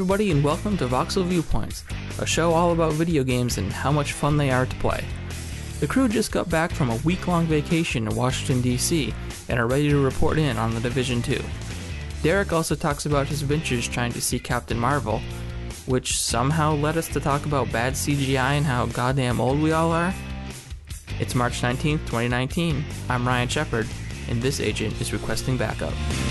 everybody, and welcome to Voxel Viewpoints, a show all about video games and how much fun they are to play. The crew just got back from a week-long vacation in Washington, D.C., and are ready to report in on The Division 2. Derek also talks about his adventures trying to see Captain Marvel, which somehow led us to talk about bad CGI and how goddamn old we all are. It's March 19th, 2019. I'm Ryan Shepard, and this agent is requesting backup.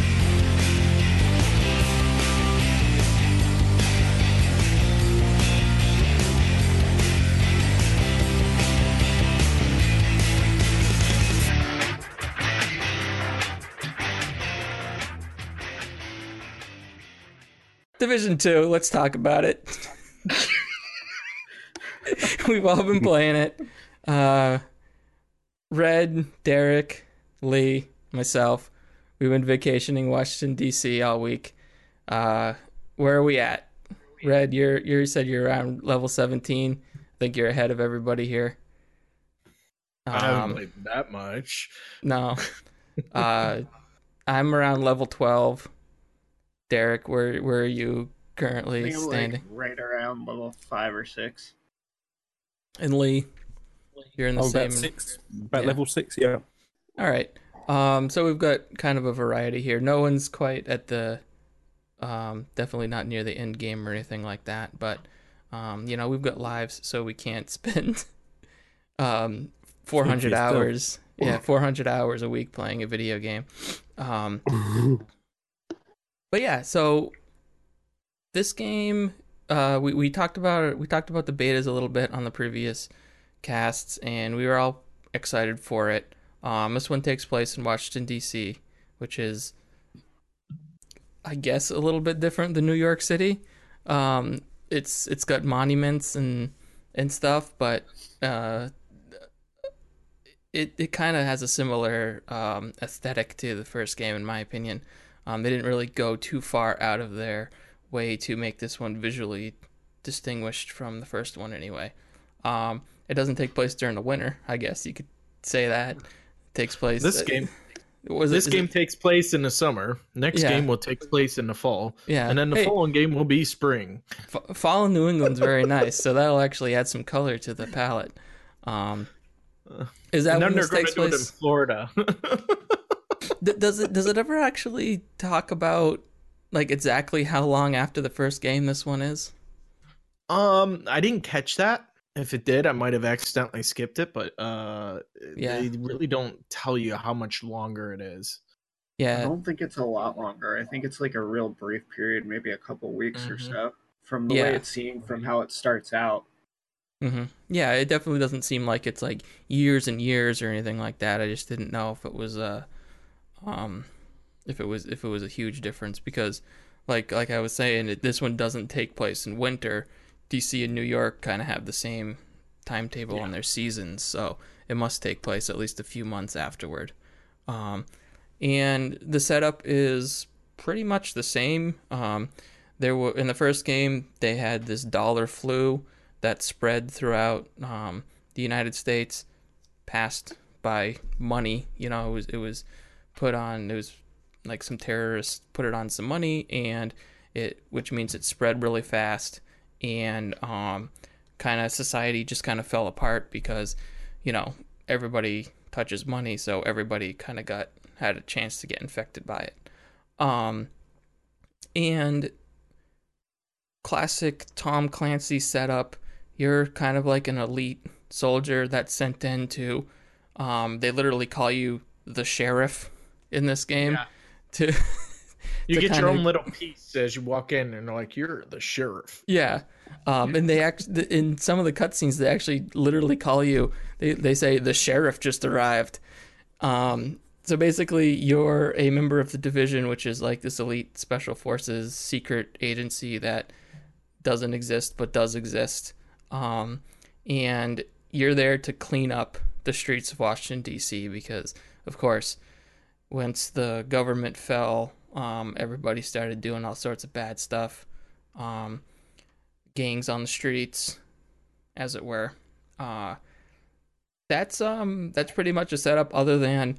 Division 2, let's talk about it. We've all been playing it. Red, Derek, Lee, myself, we've been vacationing Washington, D.C. all week. Where are we at? Red, you said you're around level 17. I think you're ahead of everybody here. I haven't played that much. No. I'm around level 12. Derek, where are you currently standing? Right around level 5 or 6. And Lee, you're in the same. Level 6, yeah. All right. So we've got kind of a variety here. No one's quite at the, definitely not near the end game or anything like that. But, we've got lives, so we can't spend 400 hours. Yeah, 400 hours a week playing a video game. But yeah, so this game, we talked about it. We talked about the betas a little bit on the previous casts, and we were all excited for it. This one takes place in Washington, D.C., which is, I guess, a little bit different than New York City. It's got monuments and stuff, but it kind of has a similar aesthetic to the first game, in my opinion. They didn't really go too far out of their way to make this one visually distinguished from the first one anyway. It doesn't take place during the winter, I guess you could say that. It takes place... This game takes place in the summer. Next game will take place in the fall. Yeah. And then the following game will be spring. Fall in New England's very nice, so that'll actually add some color to the palette. Is that when this takes place? Do it in Florida. Does it ever actually talk about like exactly how long after the first game this one is? I didn't catch that. If it did, I might have accidentally skipped it, but they really don't tell you how much longer it is. Yeah. I don't think it's a lot longer. I think it's like a real brief period, maybe a couple weeks or so, from the way it's seen, from how it starts out. Mm-hmm. Yeah, it definitely doesn't seem like it's like years and years or anything like that. I just didn't know if it was if it was a huge difference, because like I was saying, this one doesn't take place in winter. DC and New York kind of have the same timetable on their seasons, so it must take place at least a few months afterward. And the setup is pretty much the same. There were, in the first game, they had this dollar flu that spread throughout the United States, passed by money. It was put on, it was like some terrorists put it on some money, and which means it spread really fast, and kind of society just kind of fell apart because everybody touches money, so everybody kind of had a chance to get infected by it. And classic Tom Clancy setup, you're kind of like an elite soldier that's sent in to they literally call you the sheriff in this game. You get your own little piece as you walk in, and they're like, "You're the sheriff." Yeah, and they in some of the cutscenes, they actually literally call you. They say the sheriff just arrived. So basically, you're a member of the Division, which is like this elite special forces secret agency that doesn't exist but does exist. And you're there to clean up the streets of Washington, D.C. because, of course, once the government fell, everybody started doing all sorts of bad stuff. Gangs on the streets, as it were. That's pretty much a setup, other than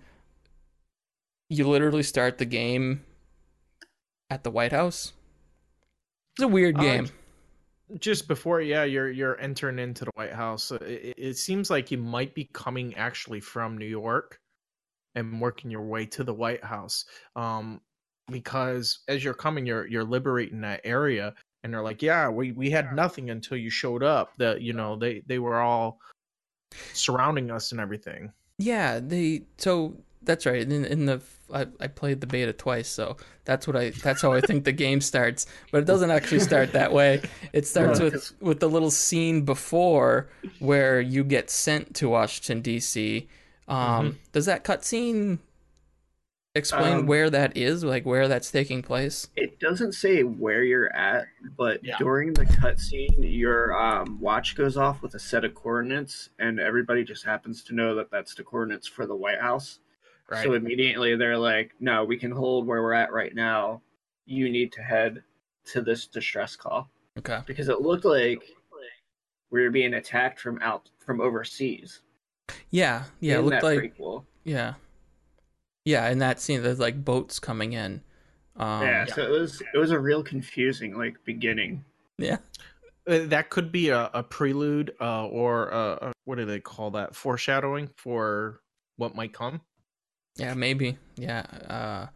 you literally start the game at the White House. It's a weird game. Just before, you're entering into the White House. It seems like you might be coming actually from New York and working your way to the White House. Because as you're coming, you're liberating that area, and they're like, yeah, we had nothing until you showed up. That they were all surrounding us and everything. Yeah, so that's right. I played the beta twice, so that's how I think the game starts. But it doesn't actually start that way. It starts with the little scene before where you get sent to Washington D.C. Does that cutscene explain where that is, like where that's taking place? It doesn't say where you're at, but during the cutscene, your watch goes off with a set of coordinates, and everybody just happens to know that that's the coordinates for the White House. Right. So immediately they're like, no, we can hold where we're at right now. You need to head to this distress call. Okay. Because it looked like we were being attacked from overseas. Yeah, it looked like prequel. Yeah, in that scene, there's like boats coming in. So it was a real confusing beginning. Yeah, that could be a prelude, or what do they call that? Foreshadowing for what might come. Yeah, maybe. Yeah,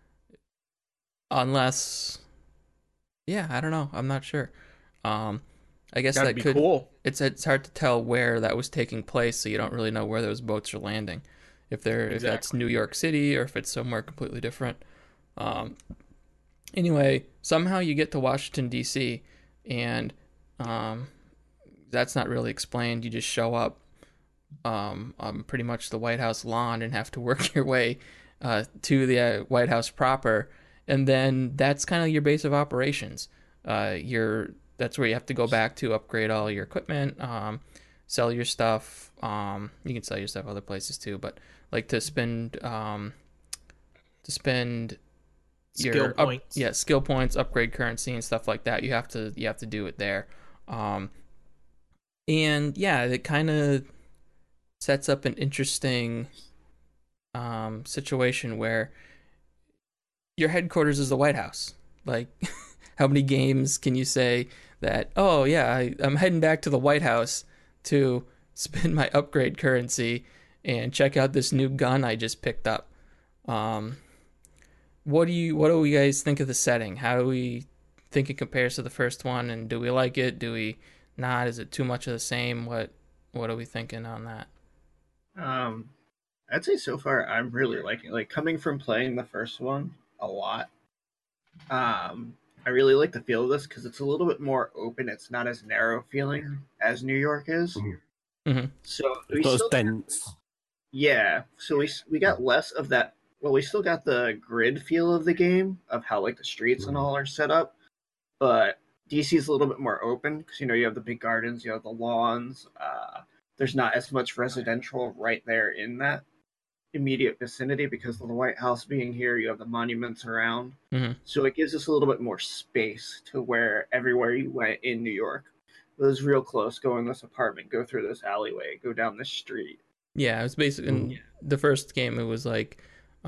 unless, I don't know. I'm not sure. I guess That'd be cool. It's hard to tell where that was taking place, so you don't really know where those boats are landing. If that's New York City or if it's somewhere completely different. Anyway, somehow you get to Washington D.C. and that's not really explained. You just show up on pretty much the White House lawn and have to work your way to the White House proper, and then that's kind of your base of operations. That's where you have to go back to upgrade all your equipment, sell your stuff. You can sell your stuff other places too, but like to spend skill points. Skill points, upgrade currency and stuff like that. You have to do it there. And it kind of sets up an interesting situation where your headquarters is the White House. Like, how many games can you say that, I'm heading back to the White House to spend my upgrade currency and check out this new gun I just picked up? What do we guys think of the setting? How do we think it compares to the first one, and do we like it? Do we not? Is it too much of the same? What are we thinking on that? I'd say so far I'm really liking it. Like, coming from playing the first one a lot, I really like the feel of this because it's a little bit more open. It's not as narrow feeling as New York is. Mm-hmm. So it's not as dense. Yeah, so we got less of that. Well, we still got the grid feel of the game, of how like the streets and all are set up, but DC is a little bit more open because you have the big gardens, you have the lawns. There's not as much residential right there in that immediate vicinity because of the White House being here. You have the monuments around, so it gives us a little bit more space to where everywhere you went in New York, it was real close. Go in this apartment, go through this alleyway, go down this street. Yeah, it was basically in the first game. It was like,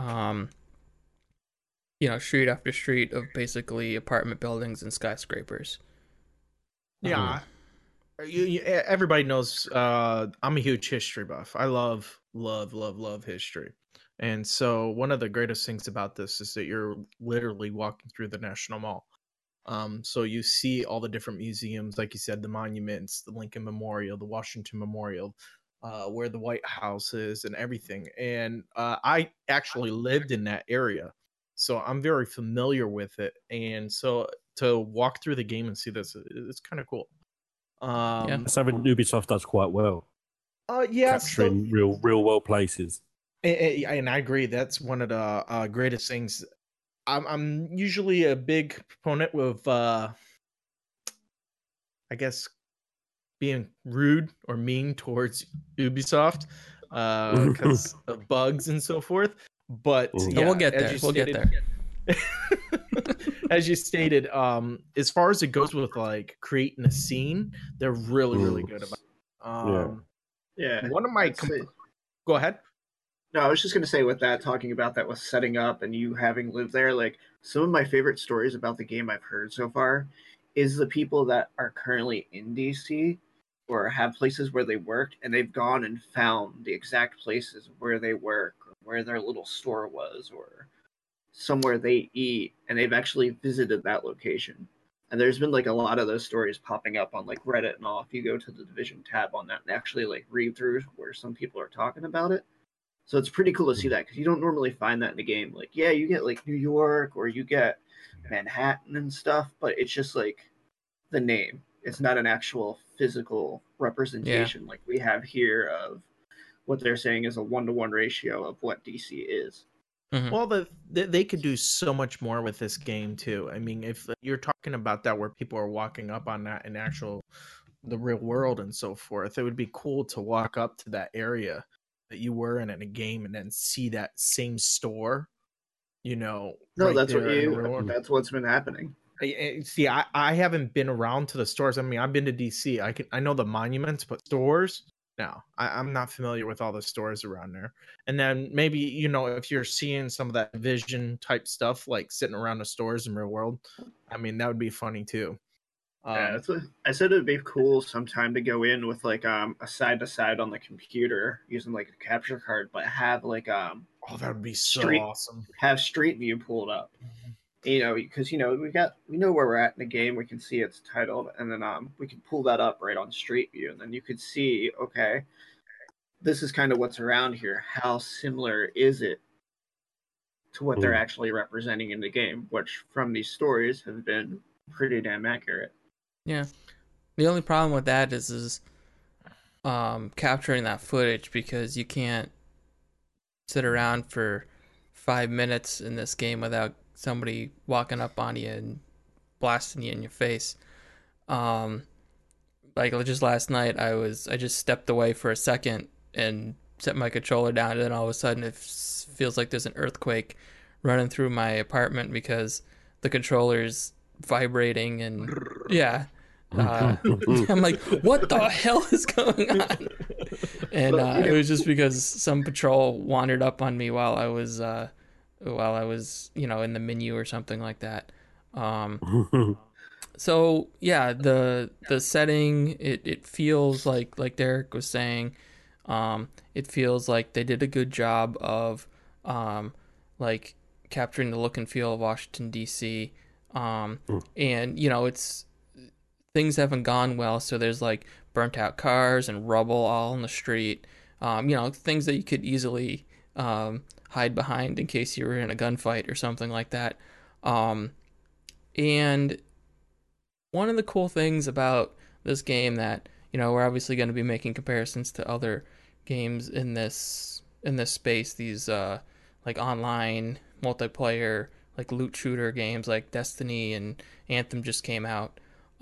street after street of basically apartment buildings and skyscrapers. Yeah, everybody knows. I'm a huge history buff. I love history, and so one of the greatest things about this is that you're literally walking through the National Mall. So you see all the different museums, like you said, the monuments, the Lincoln Memorial, the Washington Memorial, where the White House is and everything. And I actually lived in that area, so I'm very familiar with it. And so to walk through the game and see this, it's kind of cool. Something Ubisoft does quite well. Capturing real world places. And I agree. That's one of the greatest things. I'm usually a big proponent of, I guess, being rude or mean towards Ubisoft because of bugs and so forth. But we'll get there. We'll get there. As you stated, as far as it goes with like creating a scene, they're really good about it. One of my go ahead. No, I was just going to say with that, talking about that with setting up and you having lived there, like some of my favorite stories about the game I've heard so far is the people that are currently in DC or have places where they worked, and they've gone and found the exact places where they work, or where their little store was, or somewhere they eat, and they've actually visited that location. And there's been like a lot of those stories popping up on like Reddit and all. If you go to the Division tab on that and actually like read through where some people are talking about it. So it's pretty cool to see that, because you don't normally find that in a game. Like, yeah, you get like New York or you get Manhattan and stuff, but it's just like the name. It's not an actual physical representation like we have here of what they're saying is a 1-to-1 ratio of what DC is. Mm-hmm. Well, they could do so much more with this game too. I mean, if you're talking about that where people are walking up on that in the real world and so forth, it would be cool to walk up to that area that you were in a game and then see that same store, No, right, that's what's been happening. See, I haven't been around to the stores. I mean, I've been to DC. I know the monuments, but stores, no, I'm not familiar with all the stores around there. And then maybe, if you're seeing some of that vision type stuff, like sitting around the stores in real world, I mean, that would be funny too. I said it'd be cool sometime to go in with like a side to side on the computer using like a capture card, but have like that would be so awesome. Have Street View pulled up, because we know where we're at in the game. We can see it's titled, and then we can pull that up right on Street View, and then you could see, okay, this is kind of what's around here. How similar is it to what they're actually representing in the game? Which from these stories have been pretty damn accurate. Yeah. The only problem with that is capturing that footage, because you can't sit around for 5 minutes in this game without somebody walking up on you and blasting you in your face. Like just last night, I just stepped away for a second and set my controller down, and then all of a sudden it feels like there's an earthquake running through my apartment because the controller's vibrating, and I'm like, what the hell is going on? And it was just because some patrol wandered up on me while I was in the menu or something like that. So yeah, the setting, it feels like Derek was saying, it feels like they did a good job of like capturing the look and feel of Washington DC. And it's, things haven't gone well, so there's like burnt out cars and rubble all in the street. Things that you could easily hide behind in case you were in a gunfight or something like that. And one of the cool things about this game that, we're obviously going to be making comparisons to other games in this space, these like online multiplayer, like loot shooter games like Destiny and Anthem just came out.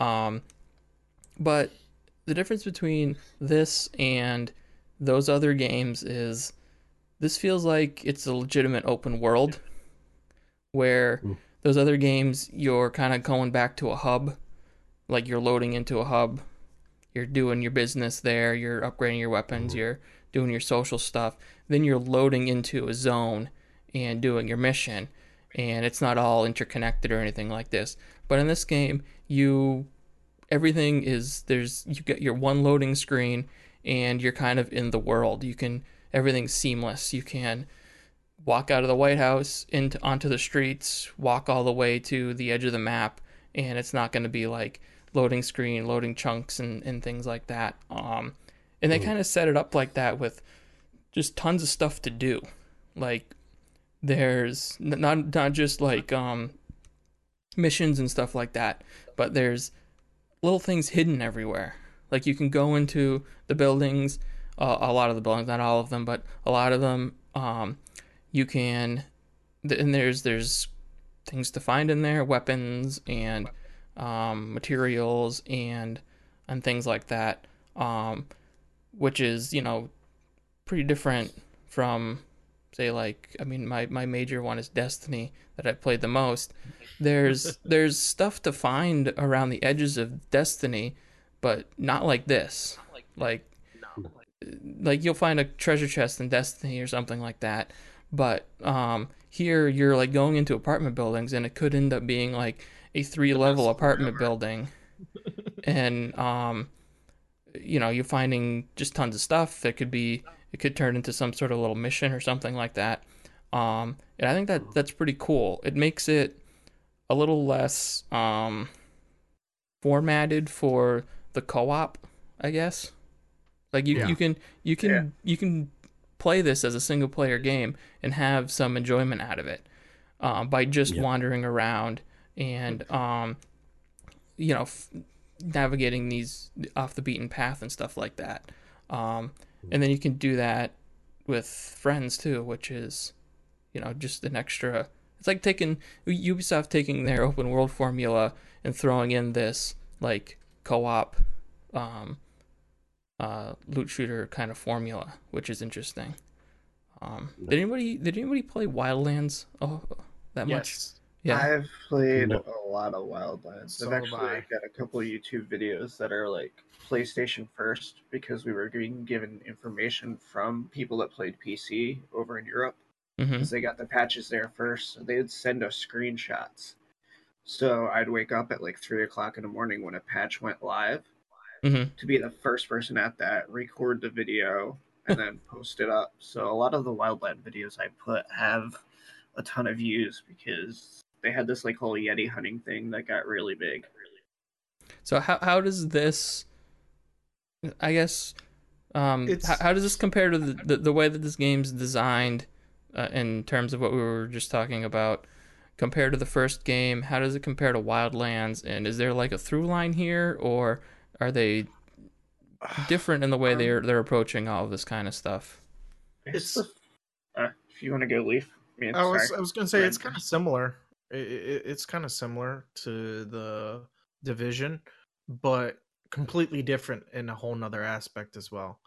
But the difference between this and those other games is this feels like it's a legitimate open world, where those other games, you're kind of going back to a hub, like you're loading into a hub, you're doing your business there, you're upgrading your weapons, you're doing your social stuff, then you're loading into a zone and doing your mission, and it's not all interconnected or anything like this. But in this game, everything is, you get your one loading screen and you're kind of in the world. Everything's seamless. You can walk out of the White House onto the streets, walk all the way to the edge of the map, and it's not going to be like loading screen, loading chunks and things like that. And they kind of set it up like that with just tons of stuff to do. Like there's not just like missions and stuff like that, but there's little things hidden everywhere. Like you can go into the buildings, a lot of the buildings, not all of them, but a lot of them, you can, and there's things to find in there, weapons and materials and things like that, which is, pretty different from, say, like, I mean, my major one is Destiny that I played the most. There's stuff to find around the edges of Destiny, but not like this. Like you'll find a treasure chest in Destiny or something like that, but here you're like going into apartment buildings, and it could end up being like a 3-level apartment building, and you're finding just tons of stuff. It could turn into some sort of little mission or something like that. And I think that's pretty cool. It makes it a little less formatted for the co-op, I guess. Like you can play this as a single player game and have some enjoyment out of it by just wandering around and navigating these off the beaten path and stuff like that. And then you can do that with friends too, which is just an extra. It's like taking their open world formula and throwing in this like co-op loot shooter kind of formula, which is interesting. Did anybody play Wildlands that much? Yeah, I've played a lot of Wildlands. I've actually got a couple of YouTube videos that are like PlayStation first, because we were being given information from people that played PC over in Europe, because they got the patches there first. So they'd send us screenshots. So I'd wake up at like 3 o'clock in the morning when a patch went live to be the first person at that, record the video, and then post it up. So a lot of the Wildland videos I put have a ton of views because they had this like whole Yeti hunting thing that got really big. So how does this, I guess, how does this compare to the way that this game's designed in terms of what we were just talking about, compared to the first game? How does it compare to Wildlands? And is there like a through line here, or are they different in the way they're approaching all of this kind of stuff? If you want to go, Leaf. I was going to say it's kind of similar. It's kind of similar to the Division, but completely different in a whole nother aspect as well.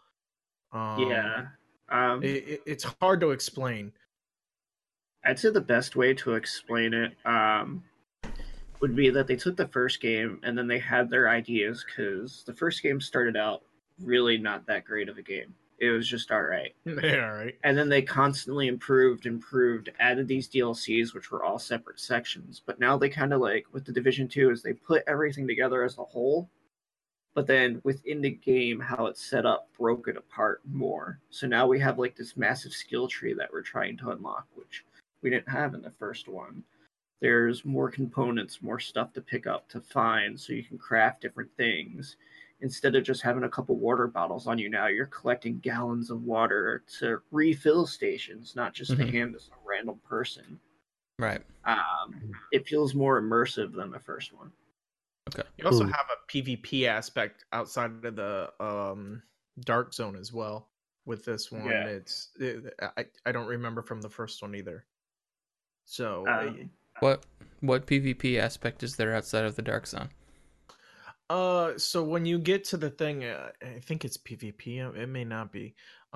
It's hard to explain. I'd say the best way to explain it would be that they took the first game and then they had their ideas, because the first game started out really not that great of a game. It was just all right. Yeah, all right. And then they constantly improved, added these DLCs, which were all separate sections. But now they kind of like, with the Division 2, is they put everything together as a whole. But then within the game, how it's set up broke it apart more. So now we have like this massive skill tree that we're trying to unlock, which we didn't have in the first one. There's more components, more stuff to pick up, to find, so you can craft different things. Instead of just having a couple water bottles on you now, you're collecting gallons of water to refill stations, not just to hand to some random person. Right. It feels more immersive than the first one. Okay. You also have a PvP aspect outside of the Dark Zone as well with this one. Yeah. I don't remember from the first one either. So what PvP aspect is there outside of the Dark Zone? So when you get to the thing, I think it's PvP. It may not be.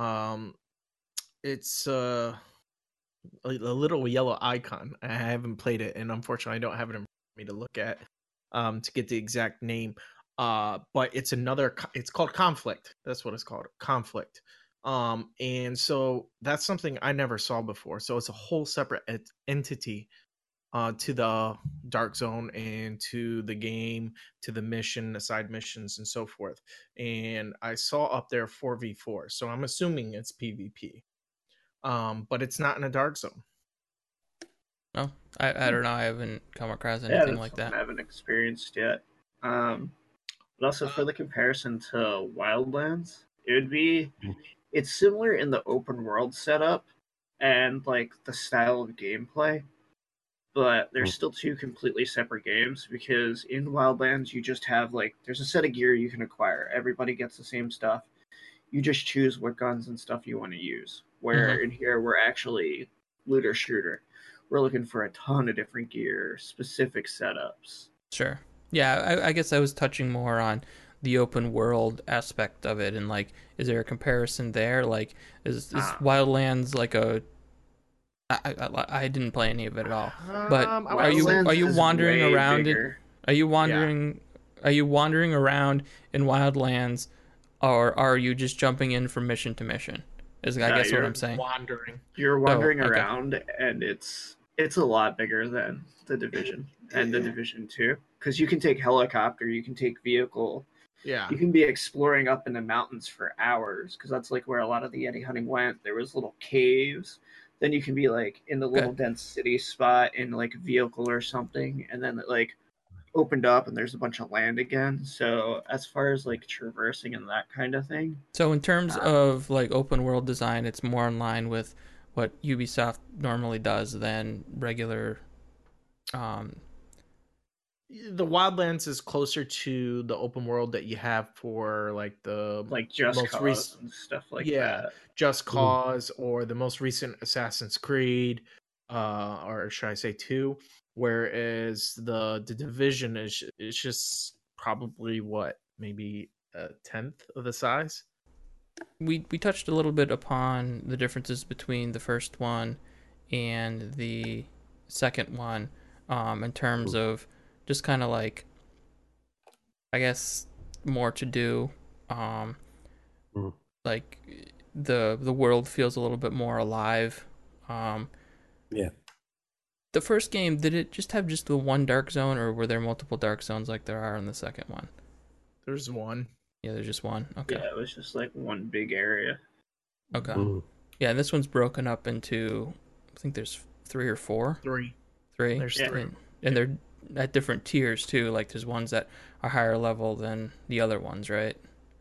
It's a little yellow icon. I haven't played it, and unfortunately, I don't have it in front of me to look at to get the exact name. But it's called Conflict. That's what it's called, Conflict. And so that's something I never saw before. So it's a whole separate entity to the Dark Zone and to the game, to the mission, the side missions, and so forth. And I saw up there 4v4, so I'm assuming it's PvP. But it's not in a Dark Zone. No, I don't know. I haven't come across anything like that. I haven't experienced yet. But also for the comparison to Wildlands, it's similar in the open world setup and like the style of gameplay. But they're still two completely separate games, because in Wildlands you just have like, there's a set of gear you can acquire. Everybody gets the same stuff. You just choose what guns and stuff you want to use. Where in here we're actually looter shooter. We're looking for a ton of different gear, specific setups. Sure. Yeah, I guess I was touching more on the open world aspect of it, and like, is there a comparison there? Like, is Wildlands like a... I didn't play any of it at all. But are you wandering around? Are you wandering around in Wildlands, or are you just jumping in from mission to mission? Is I guess what I'm saying. Wandering. You're wandering around, and it's a lot bigger than the Division. and the Division 2, because you can take helicopter, you can take vehicle. Yeah. You can be exploring up in the mountains for hours, because that's like where a lot of the Yeti hunting went. There was little caves. Then you can be like in the little dense city spot in like a vehicle or something, and then it like opened up and there's a bunch of land again. So as far as like traversing and that kind of thing. So in terms of like open world design, it's more in line with what Ubisoft normally does than regular. The Wildlands is closer to the open world that you have for like the Just most Cause and stuff like that. Just Cause or the most recent Assassin's Creed, or should I say 2? Whereas the Division is just probably maybe a tenth of the size. We touched a little bit upon the differences between the first one and the second one, in terms of just kind of like, I guess, more to do. Like the world feels a little bit more alive. Yeah. The first game, did it just have the one dark zone, or were there multiple dark zones like there are in the second one? There's one. Yeah, there's just one. Okay. Yeah, it was just like one big area. Okay. Yeah, and this one's broken up into, I think there's 3 or 4. Three. There's 3. And they're at different tiers too. Like there's ones that are higher level than the other ones, right?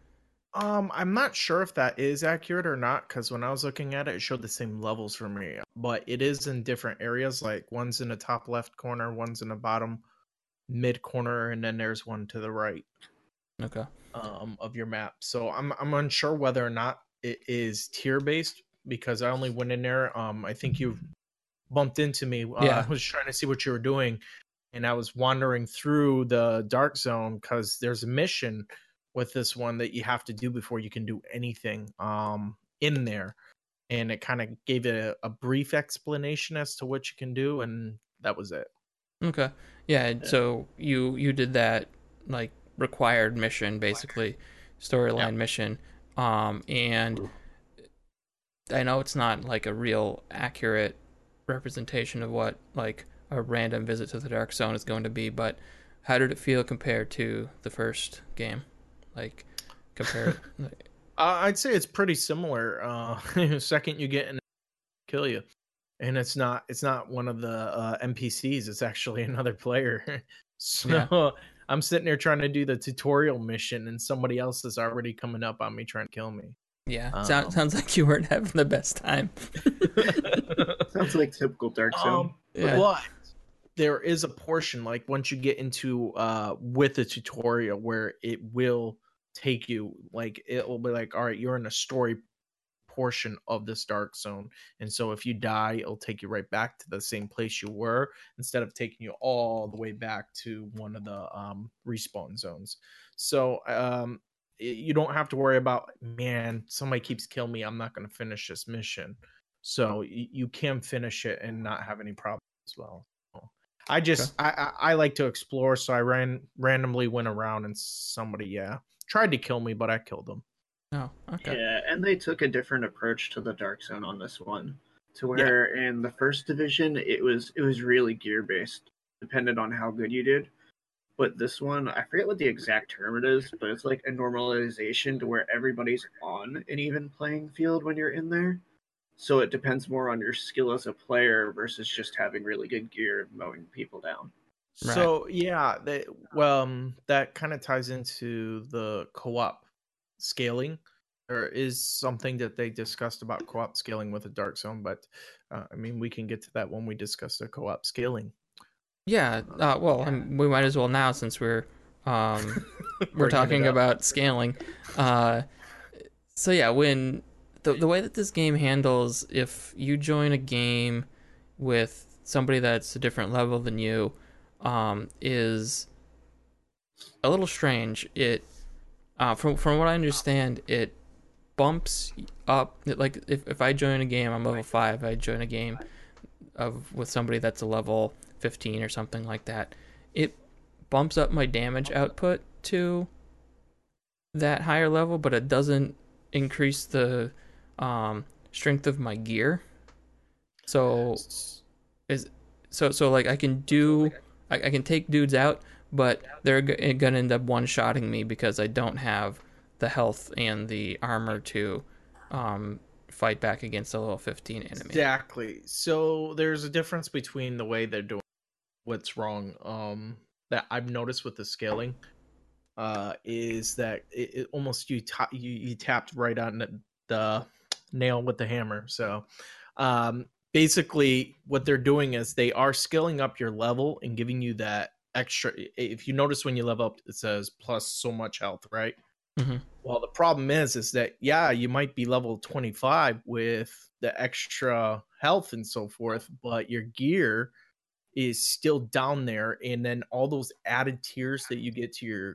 I'm not sure if that is accurate or not, because when I was looking at it, it showed the same levels for me. But it is in different areas. Like one's in the top left corner, one's in the bottom mid corner, and then there's one to the right. Okay. Of your map. So I'm unsure whether or not it is tier based, because I only went in there. I think you bumped into me. I was trying to see what you were doing, and I was wandering through the dark zone because there's a mission with this one that you have to do before you can do anything in there, and it kind of gave it a brief explanation as to what you can do, and that was it. Okay. Yeah. So you did that like required mission, basically storyline mission, and I know it's not like a real accurate representation of what like a random visit to the dark zone is going to be, but how did it feel compared to the first game? Like compare it. I'd say it's pretty similar. Second you get in, kill you, and it's not one of the NPCs. It's actually another player. So I'm sitting there trying to do the tutorial mission, and somebody else is already coming up on me trying to kill me. Yeah, sounds like you weren't having the best time. Sounds like typical Dark Zone. But there is a portion, like once you get into with the tutorial, where it will take you, like it will be like, all right, you're in a story portion of this dark zone, and so if you die, it'll take you right back to the same place you were, instead of taking you all the way back to one of the respawn zones. So you don't have to worry about, man, somebody keeps killing me, I'm not going to finish this mission. So you can finish it and not have any problems as well. I like to explore, so I randomly went around, and somebody tried to kill me, but I killed them. Oh, okay. Yeah, and they took a different approach to the dark zone on this one, to where in the first division it was really gear based, depended on how good you did. But this one, I forget what the exact term it is, but it's like a normalization to where everybody's on an even playing field when you're in there. So it depends more on your skill as a player versus just having really good gear and mowing people down. Right. So that kind of ties into the co-op scaling. There is something that they discussed about co-op scaling with the Dark Zone, but I mean, we can get to that when we discuss the co-op scaling. Yeah, we might as well now, since we're talking about scaling. So yeah, when the way that this game handles, if you join a game with somebody that's a different level than you, is a little strange. It from what I understand, it bumps up. Like if I join a game, I'm level 5. I join a game with somebody that's a level 15 or something like that. It bumps up my damage output to that higher level, but it doesn't increase the strength of my gear. So like I can do I can take dudes out, but they're gonna end up one-shotting me because I don't have the health and the armor to fight back against a level 15 enemy. Exactly. So there's a difference between the way they're doing what's wrong. That I've noticed with the scaling, is that it almost you tapped right on the nail with the hammer. So, basically, what they're doing is they are scaling up your level and giving you that extra. If you notice when you level up, it says plus so much health, right? Mm-hmm. Well, the problem is that, yeah, you might be level 25 with the extra health and so forth, but your gear is still down there. And then all those added tiers that you get to your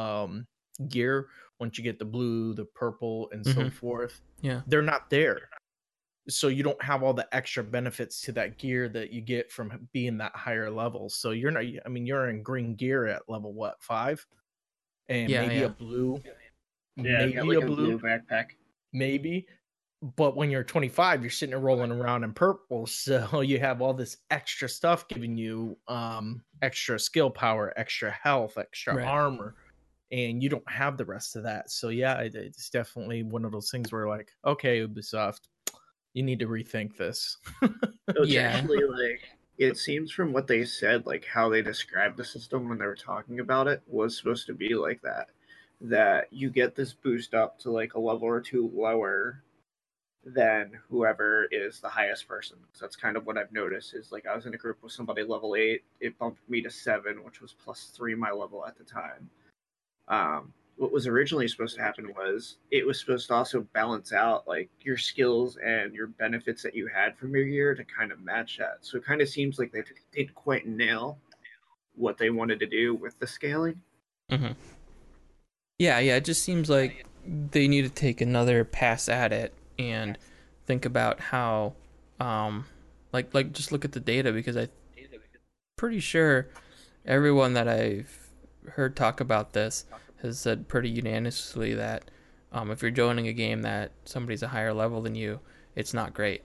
gear, once you get the blue, the purple, and so forth, they're not there. So you don't have all the extra benefits to that gear that you get from being that higher level. So you're not, I mean, you're in green gear at level, what, 5? And maybe a blue. Yeah, maybe like a blue backpack. Maybe. But when you're 25, you're sitting there rolling around in purple. So you have all this extra stuff giving you extra skill power, extra health, extra armor. And you don't have the rest of that. So yeah, it's definitely one of those things where like, okay, Ubisoft, you need to rethink this. It's actually like, it seems from what they said, like how they described the system when they were talking about it was supposed to be like that you get this boost up to like a level or two lower than whoever is the highest person. So that's kind of what I've noticed is like I was in a group with somebody level 8, it bumped me to 7, which was +3 my level at the time. What was originally supposed to happen was it was supposed to also balance out like your skills and your benefits that you had from your gear to kind of match that. So it kind of seems like they didn't quite nail what they wanted to do with the scaling. Mm-hmm. Yeah, it just seems like they need to take another pass at it and think about how, like just look at the data, because I'm pretty sure everyone that I've heard talk about this has said pretty unanimously that if you're joining a game that somebody's a higher level than you, it's not great.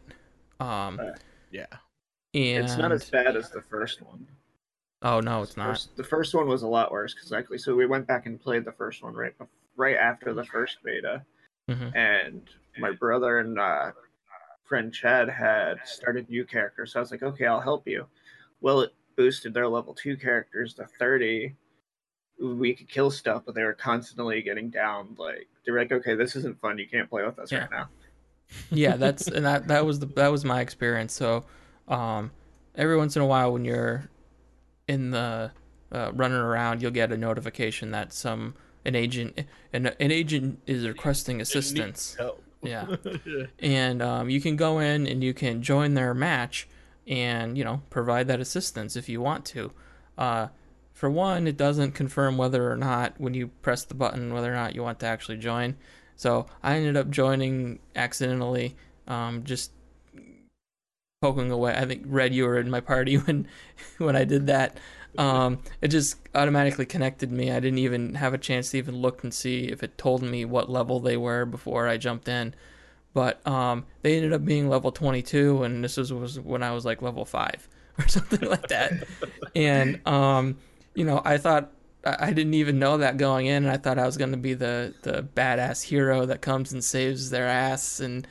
Yeah. And it's not as bad as the first one. Oh, no, it's not. The first one was a lot worse, exactly. So we went back and played the first one right after the first beta. Mm-hmm. And my brother and friend Chad had started new characters. So I was like, okay, I'll help you. Well, it boosted their level 2 characters to 30. We could kill stuff, but they were constantly getting down. Like, they were like, okay, this isn't fun. You can't play with us right now. Yeah, that was my experience. So every once in a while when you're in the running around, you'll get a notification that an agent is requesting assistance. Yeah. And you can go in and you can join their match and, provide that assistance if you want to. For one, it doesn't confirm whether or not, when you press the button, whether or not you want to actually join. So I ended up joining accidentally, just poking away. I think, Red, you were in my party when I did that. It just automatically connected me. I didn't even have a chance to even look and see if it told me what level they were before I jumped in. But they ended up being level 22, and this was when I was like level 5 or something like that. And I thought, I didn't even know that going in, and I thought I was going to be the badass hero that comes and saves their ass and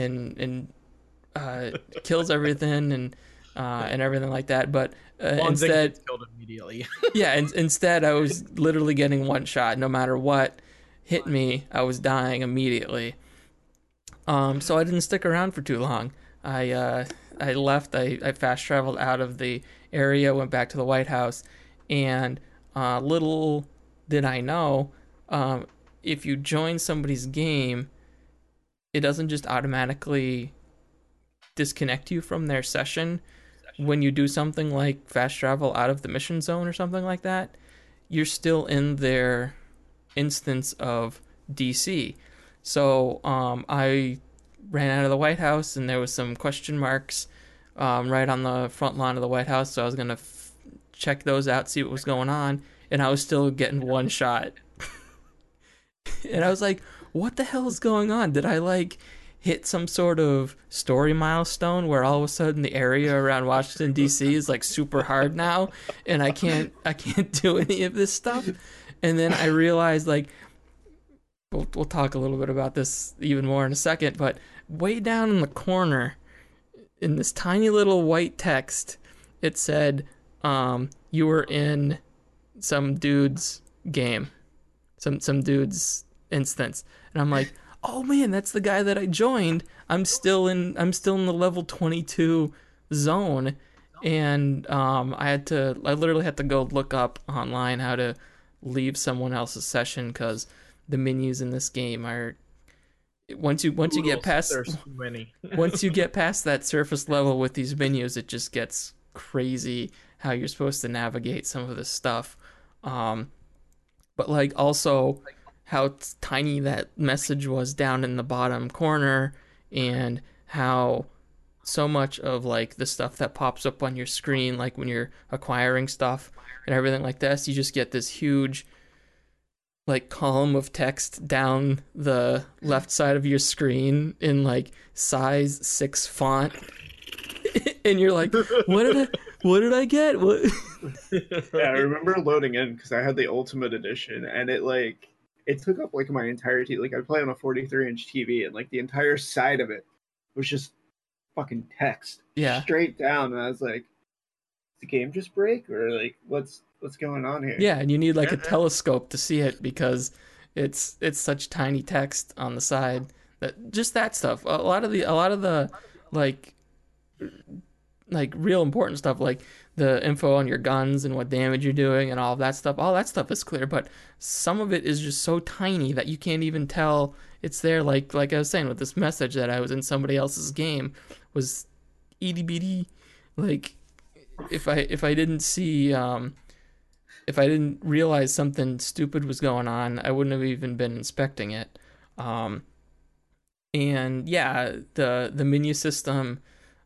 kills everything and everything like that. But instead, killed immediately. Yeah, instead I was literally getting one shot. No matter what hit me, I was dying immediately. So I didn't stick around for too long. I left. I fast traveled out of the area, went back to the White House, and little did I know, if you join somebody's game, it doesn't just automatically disconnect you from their session when you do something like fast travel out of the mission zone or something like that. You're still in their instance of DC. So I ran out of the White House, and there was some question marks right on the front lawn of the White House, so I was going to check those out, see what was going on, and I was still getting one shot. And I was like, what the hell is going on? Did I hit some sort of story milestone where all of a sudden the area around Washington D.C. is like super hard now, and I can't do any of this stuff. And then I realized, like, we'll talk a little bit about this even more in a second, but way down in the corner, in this tiny little white text, it said, you were in some dude's game, some dude's instance, and I'm like, oh man, that's the guy that I joined. I'm still in the level 22 zone, and I literally had to go look up online how to leave someone else's session, because the menus in this game are, once you get past once you get past that surface level with these menus, it just gets crazy how you're supposed to navigate some of this stuff. But like also how tiny that message was down in the bottom corner, and how so much of like the stuff that pops up on your screen, like when you're acquiring stuff and everything like this, you just get this huge like column of text down the left side of your screen in like size 6 font. And you're like, what did I get? What? Yeah, I remember loading in because I had the Ultimate Edition, and it took up like my entirety. Like I play on a 43-inch TV, and like the entire side of it was just fucking text, straight down. And I was like, "Did the game just break, or like what's going on here?" Yeah, and you need like a telescope to see it, because it's such tiny text on the side. That stuff. A lot of the like real important stuff, like the info on your guns and what damage you're doing and all of that stuff. All that stuff is clear, but some of it is just so tiny that you can't even tell it's there. Like I was saying with this message that I was in somebody else's game was itty bitty. Like if I didn't see if I didn't realize something stupid was going on, I wouldn't have even been inspecting it. And yeah, the menu system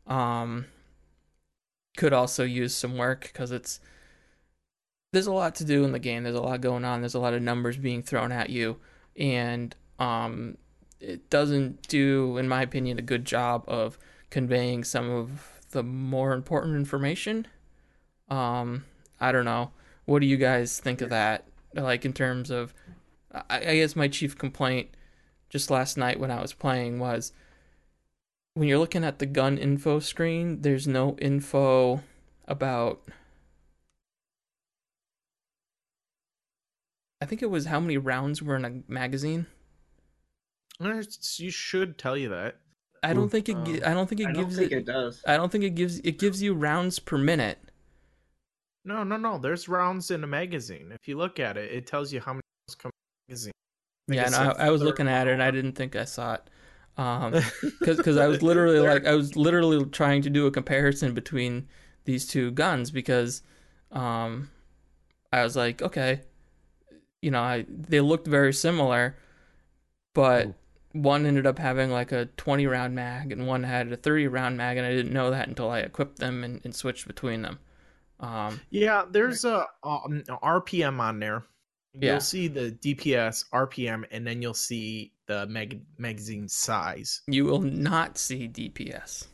could also use some work, because there's a lot to do in the game. There's a lot going on. There's a lot of numbers being thrown at you, and it doesn't do, in my opinion, a good job of conveying some of the more important information. I don't know. What do you guys think of that? Like, in terms of, I guess my chief complaint just last night when I was playing was, when you're looking at the gun info screen, there's no info about, I think it was how many rounds were in a magazine. You should tell you that. I don't think it gives it gives you rounds per minute. No. There's rounds in a magazine. If you look at it, it tells you how many rounds come in a magazine. Yeah, and I was looking at it and I didn't think I saw it. Because I was literally trying to do a comparison between these two guns, because I was like, okay, they looked very similar, but one ended up having like a 20 round mag and one had a 30 round mag, and I didn't know that until I equipped them and switched between them. Yeah, there's a RPM on there. You'll see the DPS, RPM, and then you'll see the magazine size. You will not see DPS.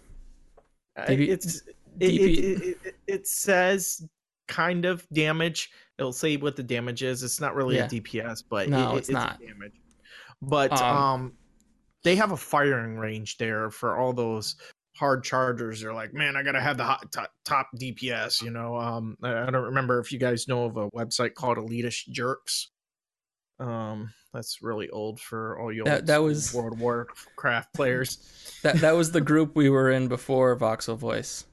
It says kind of damage. It'll say what the damage is. It's not really a DPS, but it's not damage. But they have a firing range there for all those hard chargers. They're like, man, I gotta have the top DPS. I don't remember if you guys know of a website called Elitist Jerks. That's really old for all you that was World of Warcraft players. That was the group we were in before Voxel Voice.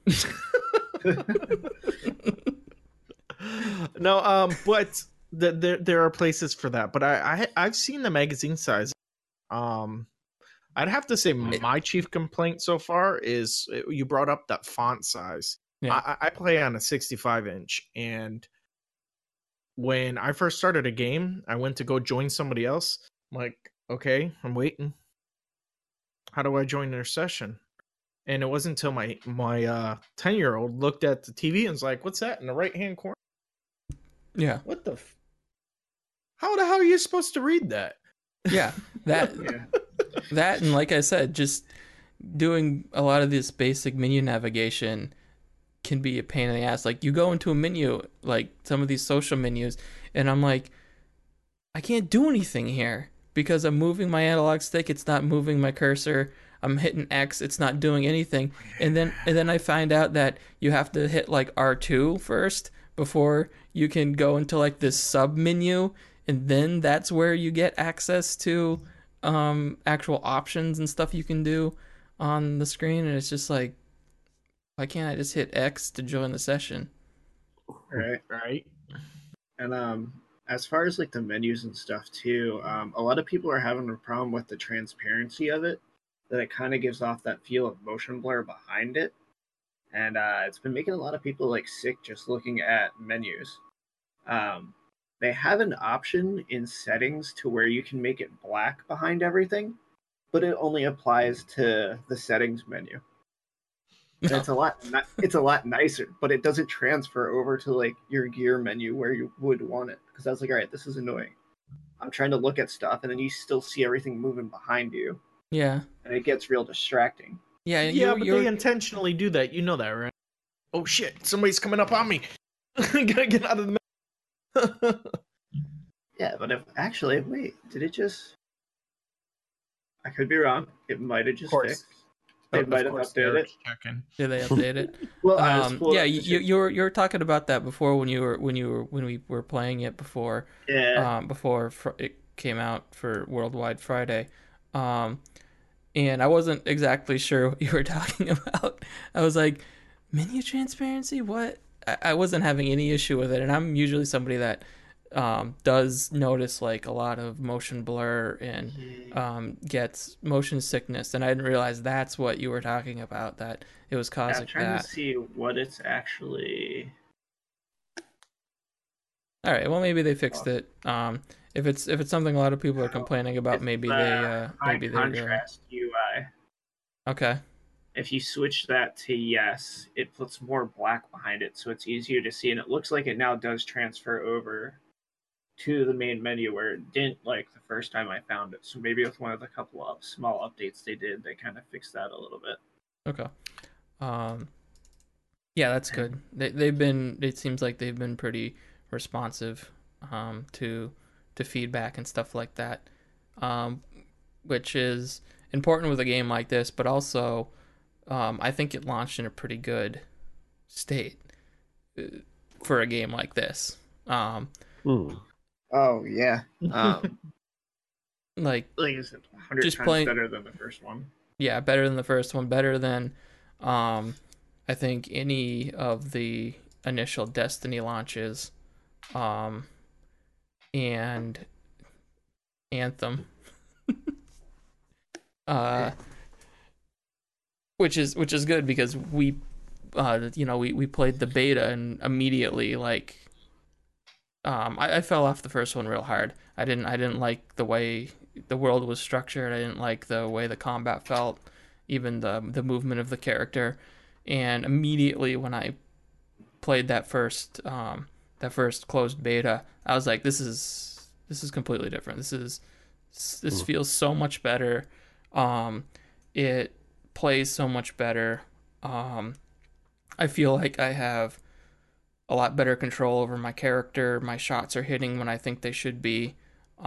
No, but there are places for that. But I've seen the magazine size. I'd have to say my chief complaint so far is you brought up that font size. Yeah. I play on a 65-inch, and when I first started a game, I went to go join somebody else. I'm like, okay, I'm waiting. How do I join their session? And it wasn't until my 10-year-old looked at the TV and was like, what's that in the right-hand corner? Yeah. What the... How the hell are you supposed to read that? Yeah, that... Yeah. That, and like I said, just doing a lot of this basic menu navigation can be a pain in the ass. Like, you go into a menu, like some of these social menus, and I'm like, I can't do anything here because I'm moving my analog stick, it's not moving my cursor. I'm hitting X, it's not doing anything. And then I find out that you have to hit like R2 first before you can go into like this sub menu, and then that's where you get access to actual options and stuff you can do on the screen. And it's just like, why can't I just hit X to join the session? Right. And as far as like the menus and stuff too, a lot of people are having a problem with the transparency of it, that it kind of gives off that feel of motion blur behind it. And it's been making a lot of people like sick just looking at menus. They have an option in settings to where you can make it black behind everything, but it only applies to the settings menu. And it's a lot nicer, but it doesn't transfer over to like your gear menu where you would want it. Because I was like, all right, this is annoying. I'm trying to look at stuff, and then you still see everything moving behind you. Yeah. And it gets real distracting. Yeah, but they intentionally do that. You know that, right? Oh shit! Somebody's coming up on me. Gotta get out of the. Yeah, but wait, did it just? I could be wrong. It might have just fixed. They might have updated it. Did they update it? Well, yeah, you were talking about that before when we were playing it before. Yeah. Before it came out for Worldwide Friday, and I wasn't exactly sure what you were talking about. I was like, menu transparency? What? I wasn't having any issue with it, and I'm usually somebody that does notice like a lot of motion blur and gets motion sickness, and I didn't realize that's what you were talking about, that it was causing I'm trying that. to see what it's actually. All right, well maybe they fixed it. If it's something a lot of people are complaining about, maybe they maybe they contrast UI. Okay. If you switch that to yes, it puts more black behind it, so it's easier to see, and it looks like it now does transfer over to the main menu where it didn't like the first time I found it. So maybe with one of the couple of small updates they did, they kind of fixed that a little bit. Okay. Yeah, that's good. They've been. It seems like they've been pretty responsive to feedback and stuff like that, which is important with a game like this. But also, I think it launched in a pretty good state for a game like this. Oh yeah. Like is it 100 times better than the first one? Yeah, better than the first one. Better than I think any of the initial Destiny launches, and Anthem. Which is good because we played the beta and immediately like I fell off the first one real hard. I didn't like the way the world was structured. I didn't like the way the combat felt, even the movement of the character. And immediately when I played that first closed beta, I was like, this is completely different. This feels so much better. It plays so much better. I feel like I have a lot better control over my character. My shots are hitting when I think they should be.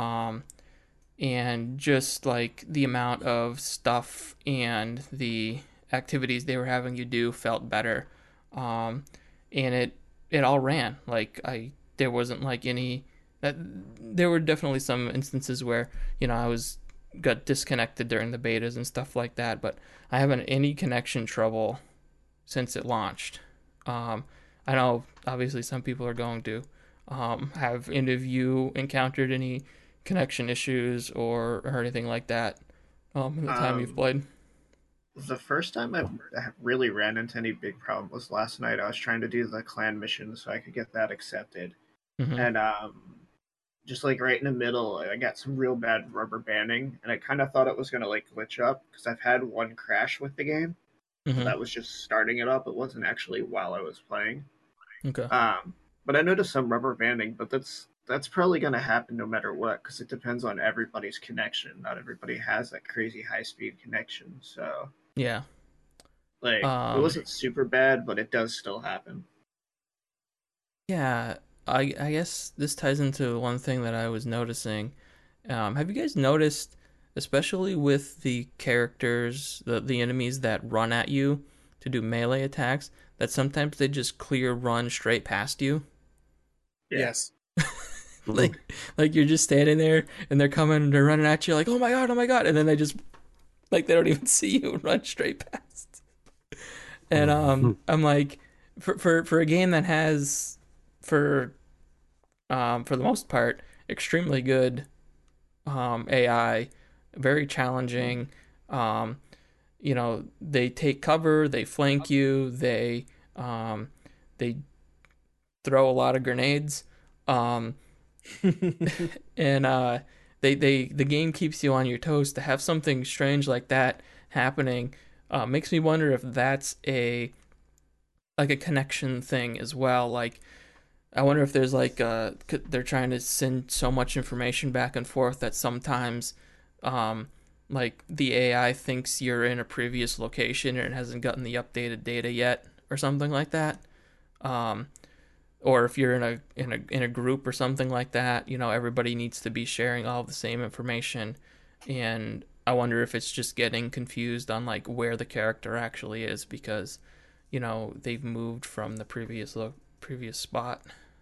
And just like the amount of stuff and the activities they were having you do felt better. And it all ran. Like there wasn't like any there were definitely some instances where, I got disconnected during the betas and stuff like that, but I haven't had any connection trouble since it launched. I know obviously some people are going to. Have any of you encountered any connection issues or anything like that in the time you've played? The first time I really ran into any big problem was last night. I was trying to do the clan mission so I could get that accepted. Mm-hmm. And just like right in the middle, I got some real bad rubber banding, and I kind of thought it was going to like glitch up because I've had one crash with the game. Mm-hmm. That was just starting it up. It wasn't actually while I was playing. Okay. But I noticed some rubber banding, but that's that's probably going to happen no matter what, because it depends on everybody's connection. Not everybody has that crazy high speed connection. So yeah, like it wasn't super bad, but it does still happen. Yeah, I guess this ties into one thing that I was noticing. Have you guys noticed, especially with the characters, the enemies that run at you to do melee attacks, that sometimes they just clear run straight past you? Yeah. Yes. like you're just standing there and they're coming and they're running at you like, oh my god, and then they just they don't even see you and run straight past. And I'm like, for a game that has for the most part extremely good AI, very challenging. They take cover, they flank you, they throw a lot of grenades. And the game keeps you on your toes. To have something strange like that happening makes me wonder if that's a connection thing as well. Like, I wonder if there's they're trying to send so much information back and forth that sometimes the AI thinks you're in a previous location and it hasn't gotten the updated data yet or something like that. Or if you're in a group or something like that, everybody needs to be sharing all the same information, and I wonder if it's just getting confused on where the character actually is because, they've moved from the previous spot.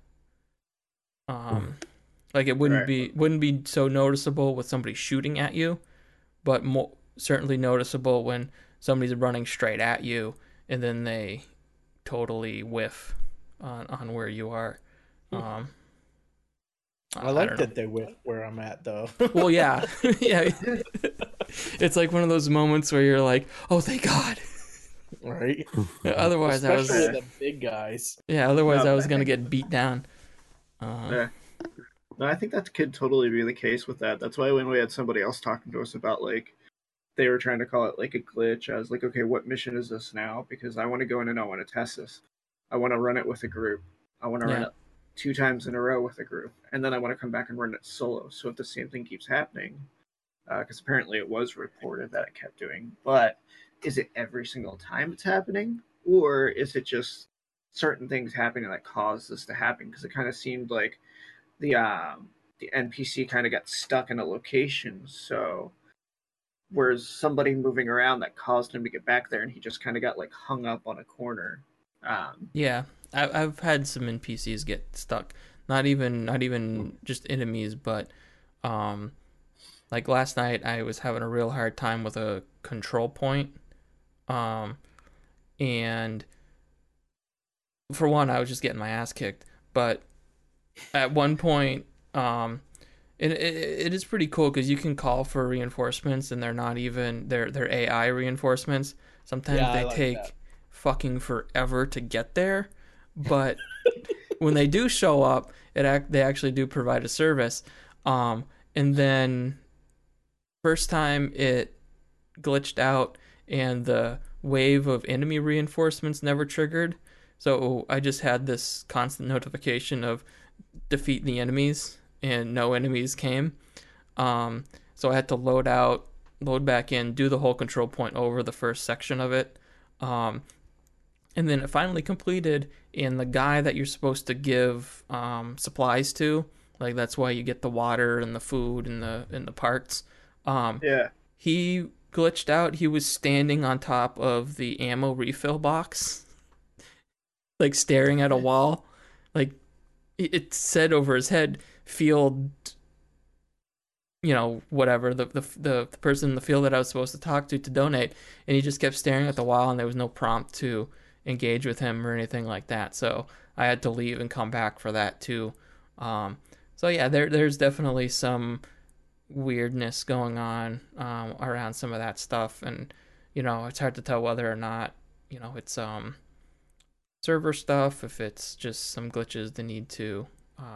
It wouldn't be so noticeable with somebody shooting at you, but certainly noticeable when somebody's running straight at you and then they totally whiff on where you are. I like that they whiff where I'm at, though. Well, yeah. Yeah. It's like one of those moments where you're like, oh, thank God. Right? Otherwise, especially the big guys. Yeah, otherwise I was going to get beat down. Yeah. No, I think that could totally be the case with that. That's why when we had somebody else talking to us about they were trying to call it a glitch, I was like, okay, what mission is this now? Because I want to go in and I want to test this. I want to run it with a group. I want to run it 2 times in a row with a group. And then I want to come back and run it solo. So if the same thing keeps happening, because apparently it was reported that it kept doing, but is it every single time it's happening? Or is it just certain things happening that cause this to happen? Because it kind of seemed like the NPC kind of got stuck in a location. So whereas somebody moving around that caused him to get back there, and he just kind of got hung up on a corner. Yeah, I've had some NPCs get stuck. Not even just enemies, but last night I was having a real hard time with a control point, and for one, I was just getting my ass kicked. But at one point, it is pretty cool because you can call for reinforcements, and they're not even they're AI reinforcements. Sometimes they take fucking forever to get there, but when they do show up, they actually do provide a service. And then first time it glitched out, and the wave of enemy reinforcements never triggered. So I just had this constant notification of defeat the enemies, and no enemies came. So I had to load back in, do the whole control point over the first section of it. And then it finally completed, and the guy that you're supposed to give supplies to, that's why you get the water and the food and the parts. He glitched out. He was standing on top of the ammo refill box, staring at a wall. It said over his head, field, whatever, the person in the field that I was supposed to talk to donate, and he just kept staring at the wall, and there was no prompt to engage with him or anything like that. So I had to leave and come back for that too. So yeah, there's definitely some weirdness going on around some of that stuff, and it's hard to tell whether or not it's server stuff, if it's just some glitches that need to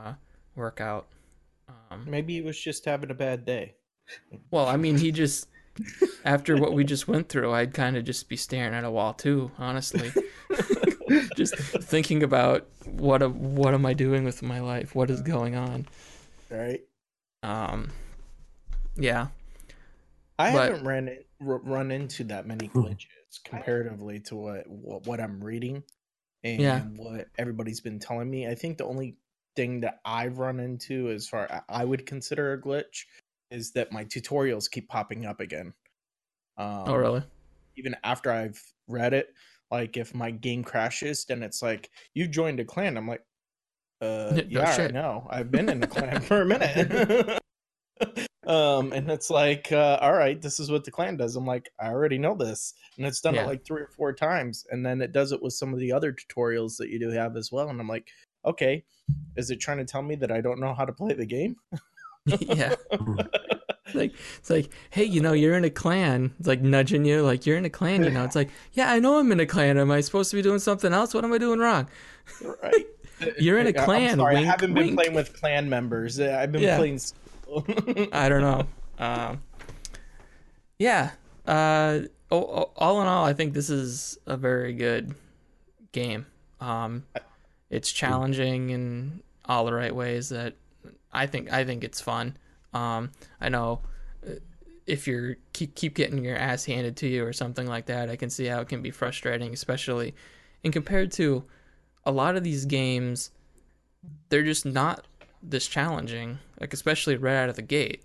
work out. Maybe he was just having a bad day. Well, I mean, he after what we just went through, I'd kind of just be staring at a wall too, honestly. Just thinking about what am I doing with my life? What is going on? Right. Yeah. I haven't run into that many glitches comparatively to what I'm reading and what everybody's been telling me. I think the only thing that I've run into as far I would consider a glitch is that my tutorials keep popping up again. Oh, really? Even after I've read it, like if my game crashes, then it's like, you joined a clan. I'm like, I know. I've been in a clan for a minute. And it's like, all right, this is what the clan does. I'm like, I already know this. And it's done it like 3 or 4 times. And then it does it with some of the other tutorials that you do have as well. And I'm like, okay, is it trying to tell me that I don't know how to play the game? Yeah. It's like, hey, you're in a clan. It's like nudging you, like you're in a clan, It's like, yeah, I know I'm in a clan. Am I supposed to be doing something else? What am I doing wrong? Right. You're in a clan. I'm sorry, wink, I haven't wink. been playing with clan members. I've been playing. I don't know. All in all, I think this is a very good game. It's challenging in all the right ways that I think it's fun. I know if you're keep getting your ass handed to you or something like that, I can see how it can be frustrating, especially and compared to a lot of these games, they're just not this challenging, like especially right out of the gate.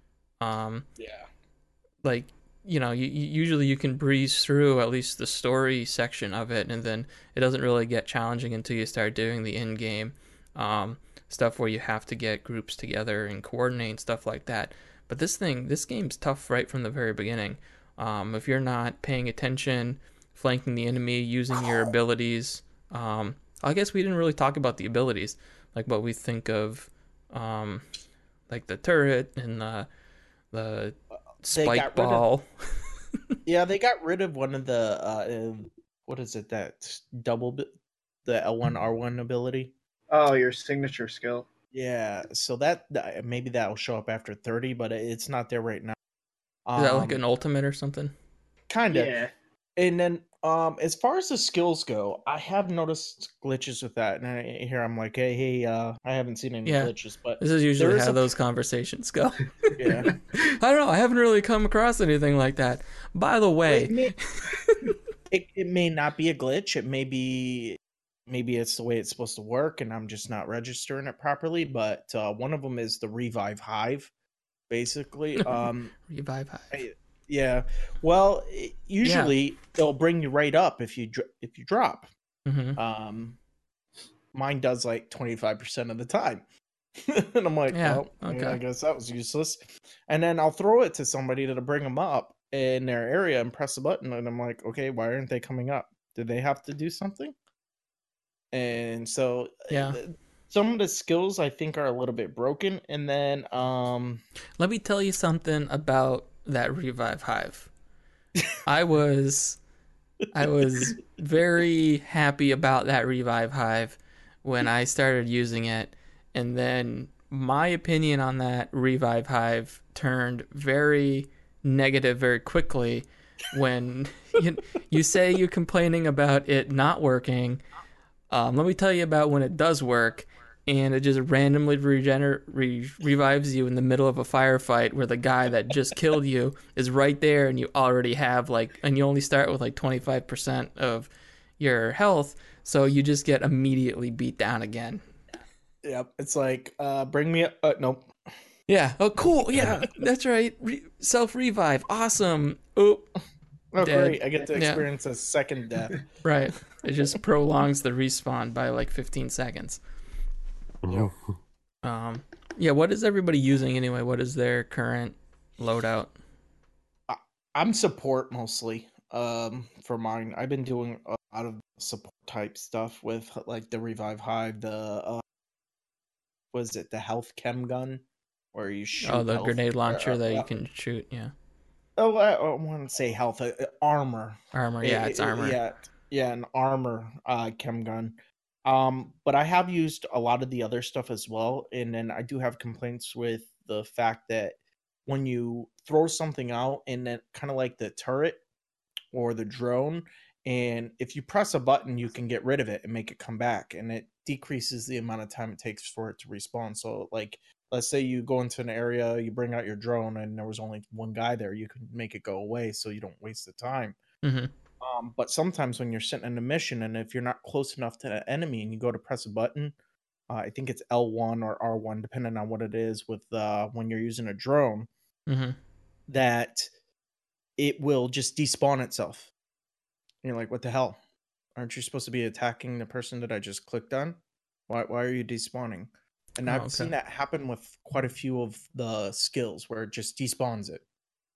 Like, usually you can breeze through at least the story section of it, and then it doesn't really get challenging until you start doing the in-game stuff where you have to get groups together and coordinate and stuff like that. But this game's tough right from the very beginning. If you're not paying attention, flanking the enemy, using your abilities. I guess we didn't really talk about the abilities, like what we think of, like the turret and the spike ball. They got rid of one of the what is it, that the L1 R1 ability. Oh, your signature skill. Yeah, so that maybe that will show up after 30, but it's not there right now. Is that like an ultimate or something? Kind of. Yeah. And then as far as the skills go, I have noticed glitches with that. And I'm like, hey, I haven't seen any glitches, but this is usually how those conversations go. Yeah. I don't know. I haven't really come across anything like that. By the way, it may not be a glitch. It may be, maybe it's the way it's supposed to work and I'm just not registering it properly. But one of them is the Revive Hive, basically. Revive Hive. Yeah. Well, usually they'll bring you right up if you drop. Mm-hmm. Mine does like 25% of the time. And I'm like, okay. I guess that was useless. And then I'll throw it to somebody to bring them up in their area and press a button. And I'm like, okay, why aren't they coming up? Do they have to do something? And so some of the skills I think are a little bit broken. And then let me tell you something about that Revive Hive. I was very happy about that Revive Hive when I started using it, and then my opinion on that Revive Hive turned very negative very quickly when you say you're complaining about it not working. Let me tell you about when it does work, and it just randomly revives you in the middle of a firefight where the guy that just killed you is right there, and you already have and you only start with 25% of your health, so you just get immediately beat down again. Yep, it's like, bring me up. Nope. Yeah. Oh, cool. Yeah, that's right. Self-revive. Awesome. Oh, great. I get to experience a second death. Right. It just prolongs the respawn by 15 seconds. What is everybody using anyway? What is their current loadout? I'm support mostly. For mine, I've been doing a lot of support type stuff with the Revive Hive, the the health chem gun, where you shoot. The grenade launcher that you can shoot. Yeah. Oh, I want to say health, armor. Armor, yeah, it's armor. Yeah, an armor chem gun. But I have used a lot of the other stuff as well, and then I do have complaints with the fact that when you throw something out, and then kind of like the turret or the drone, and if you press a button, you can get rid of it and make it come back, and it decreases the amount of time it takes for it to respawn. So like, let's say you go into an area, you bring out your drone, and there was only one guy there, you can make it go away so you don't waste the time. Mm-hmm. But sometimes when you're sitting in a mission, and if you're not close enough to the enemy and you go to press a button, I think it's L1 or R1, depending on what it is, with when you're using a drone, Mm-hmm. that it will just despawn itself. And you're like, what the hell? Aren't you supposed to be attacking the person that I just clicked on? Why are you despawning? And I've seen that happen with quite a few of the skills where it just despawns it.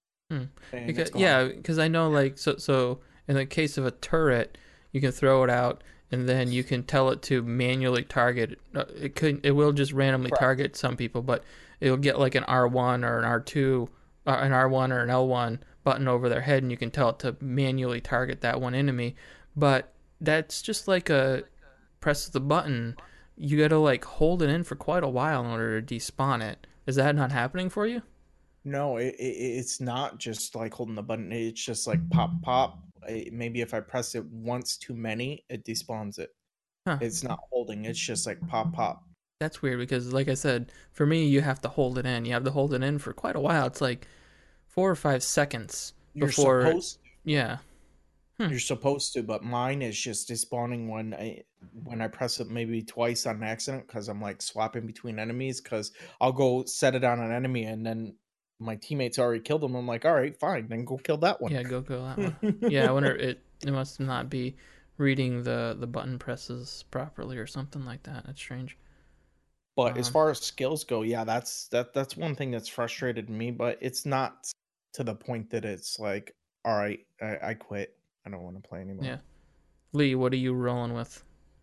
Because I know, like, so in the case of a turret, you can throw it out, and then you can tell it to manually target. It will just randomly target some people, but it'll get like an R1 or an R2, an R1 or an L1 button over their head, and you can tell it to manually target that one enemy. But that's just like a press the button. You gotta like hold it in for quite a while in order to despawn it. Is that not happening for you? No, it's not just like holding the button. It's just like pop. Maybe if I press it once too many, it despawns it. Huh. It's not holding. It's just like pop. That's weird because, like I said, for me, you have to hold it in. You have to hold it in for quite a while. It's like 4 or 5 seconds before. You're supposed to. Yeah. You're supposed to, but mine is just despawning when I press it maybe twice on accident, because I'm like swapping between enemies, because I'll go set it on an enemy and then my teammates already killed them. I'm like, all right, fine, then go kill that one. Yeah, go kill that one. Yeah, I wonder, it must not be reading the button presses properly or something like that. That's strange. But as far as skills go, yeah, that's one thing that's frustrated me, but it's not to the point that it's like, all right, I quit. I don't want to play anymore. Yeah. Lee, what are you rolling with?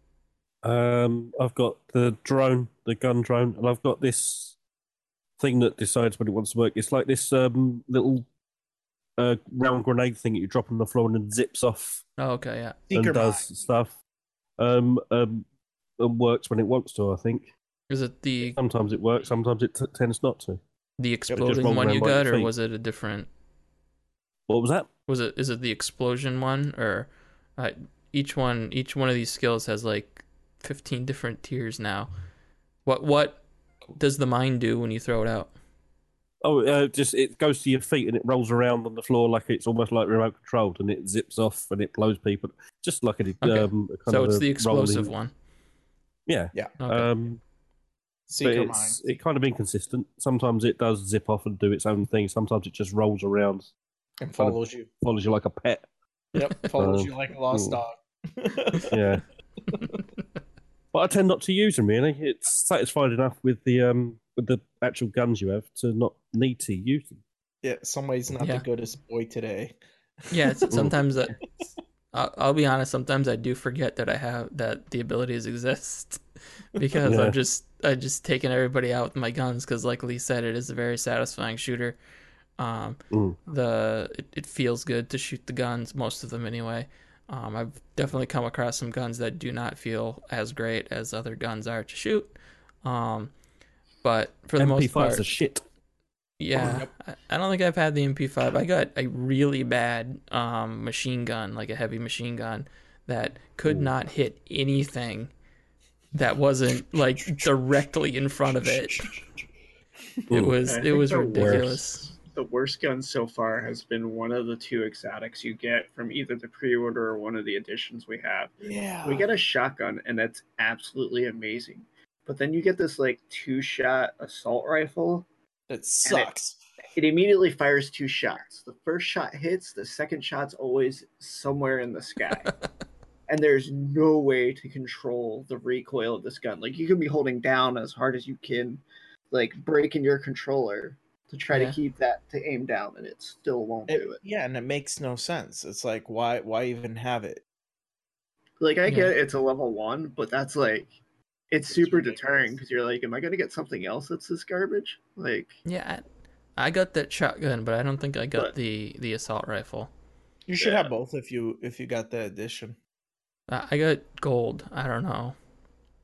I've got the drone, the gun drone, and I've got this thing that decides when it wants to work. It's like this little round grenade thing that you drop on the floor and then zips off. Oh, okay, yeah. And does stuff. And works when it wants to, I think. Is it the... Sometimes it works, sometimes it tends not to. The exploding one you got, or was it a different... What was that? Is it the explosion one, or each one of these skills has like 15 different tiers now? What does the mine do when you throw it out? Oh, just it goes to your feet and it rolls around on the floor like it's almost like remote controlled, and it zips off and it blows people, just like a so it's the explosive one. Yeah. Okay. It kind of inconsistent. Sometimes it does zip off and do its own thing. Sometimes it just rolls around and follows you like a pet. Yep, follows you like a lost dog. Yeah. But I tend not to use them really. It's satisfied enough with the actual guns you have to not need to use them. Yeah, somebody's not the goodest boy today. Yeah, sometimes I'll be honest. Sometimes I do forget that the abilities exist because I've just taken everybody out with my guns. Because, like Lee said, it is a very satisfying shooter. It feels good to shoot the guns, most of them anyway. I've definitely come across some guns that do not feel as great as other guns are to shoot. But for the most part, MP5's a shit. Yeah, I don't think I've had the MP5. I got a really bad machine gun, like a heavy machine gun, that could not hit anything that wasn't like directly in front of it. It was ridiculous. The worst gun so far has been one of the 2 exotics you get from either the pre-order or one of the editions we have. Yeah. We get a shotgun, and that's absolutely amazing. But then you get this, like, 2-shot assault rifle. That sucks. It immediately fires 2 shots. The first shot hits, the second shot's always somewhere in the sky. And there's no way to control the recoil of this gun. Like, you can be holding down as hard as you can, like, breaking your controller to try to keep that to aim down, and it still won't do it. Yeah, and it makes no sense. It's like, why even have it? Like, I get it's a level 1, but that's like, it's super deterring because you're like, am I going to get something else that's this garbage? Like, yeah, I got that shotgun, but I don't think I got the assault rifle. You should have both if you got the edition. I got gold. I don't know.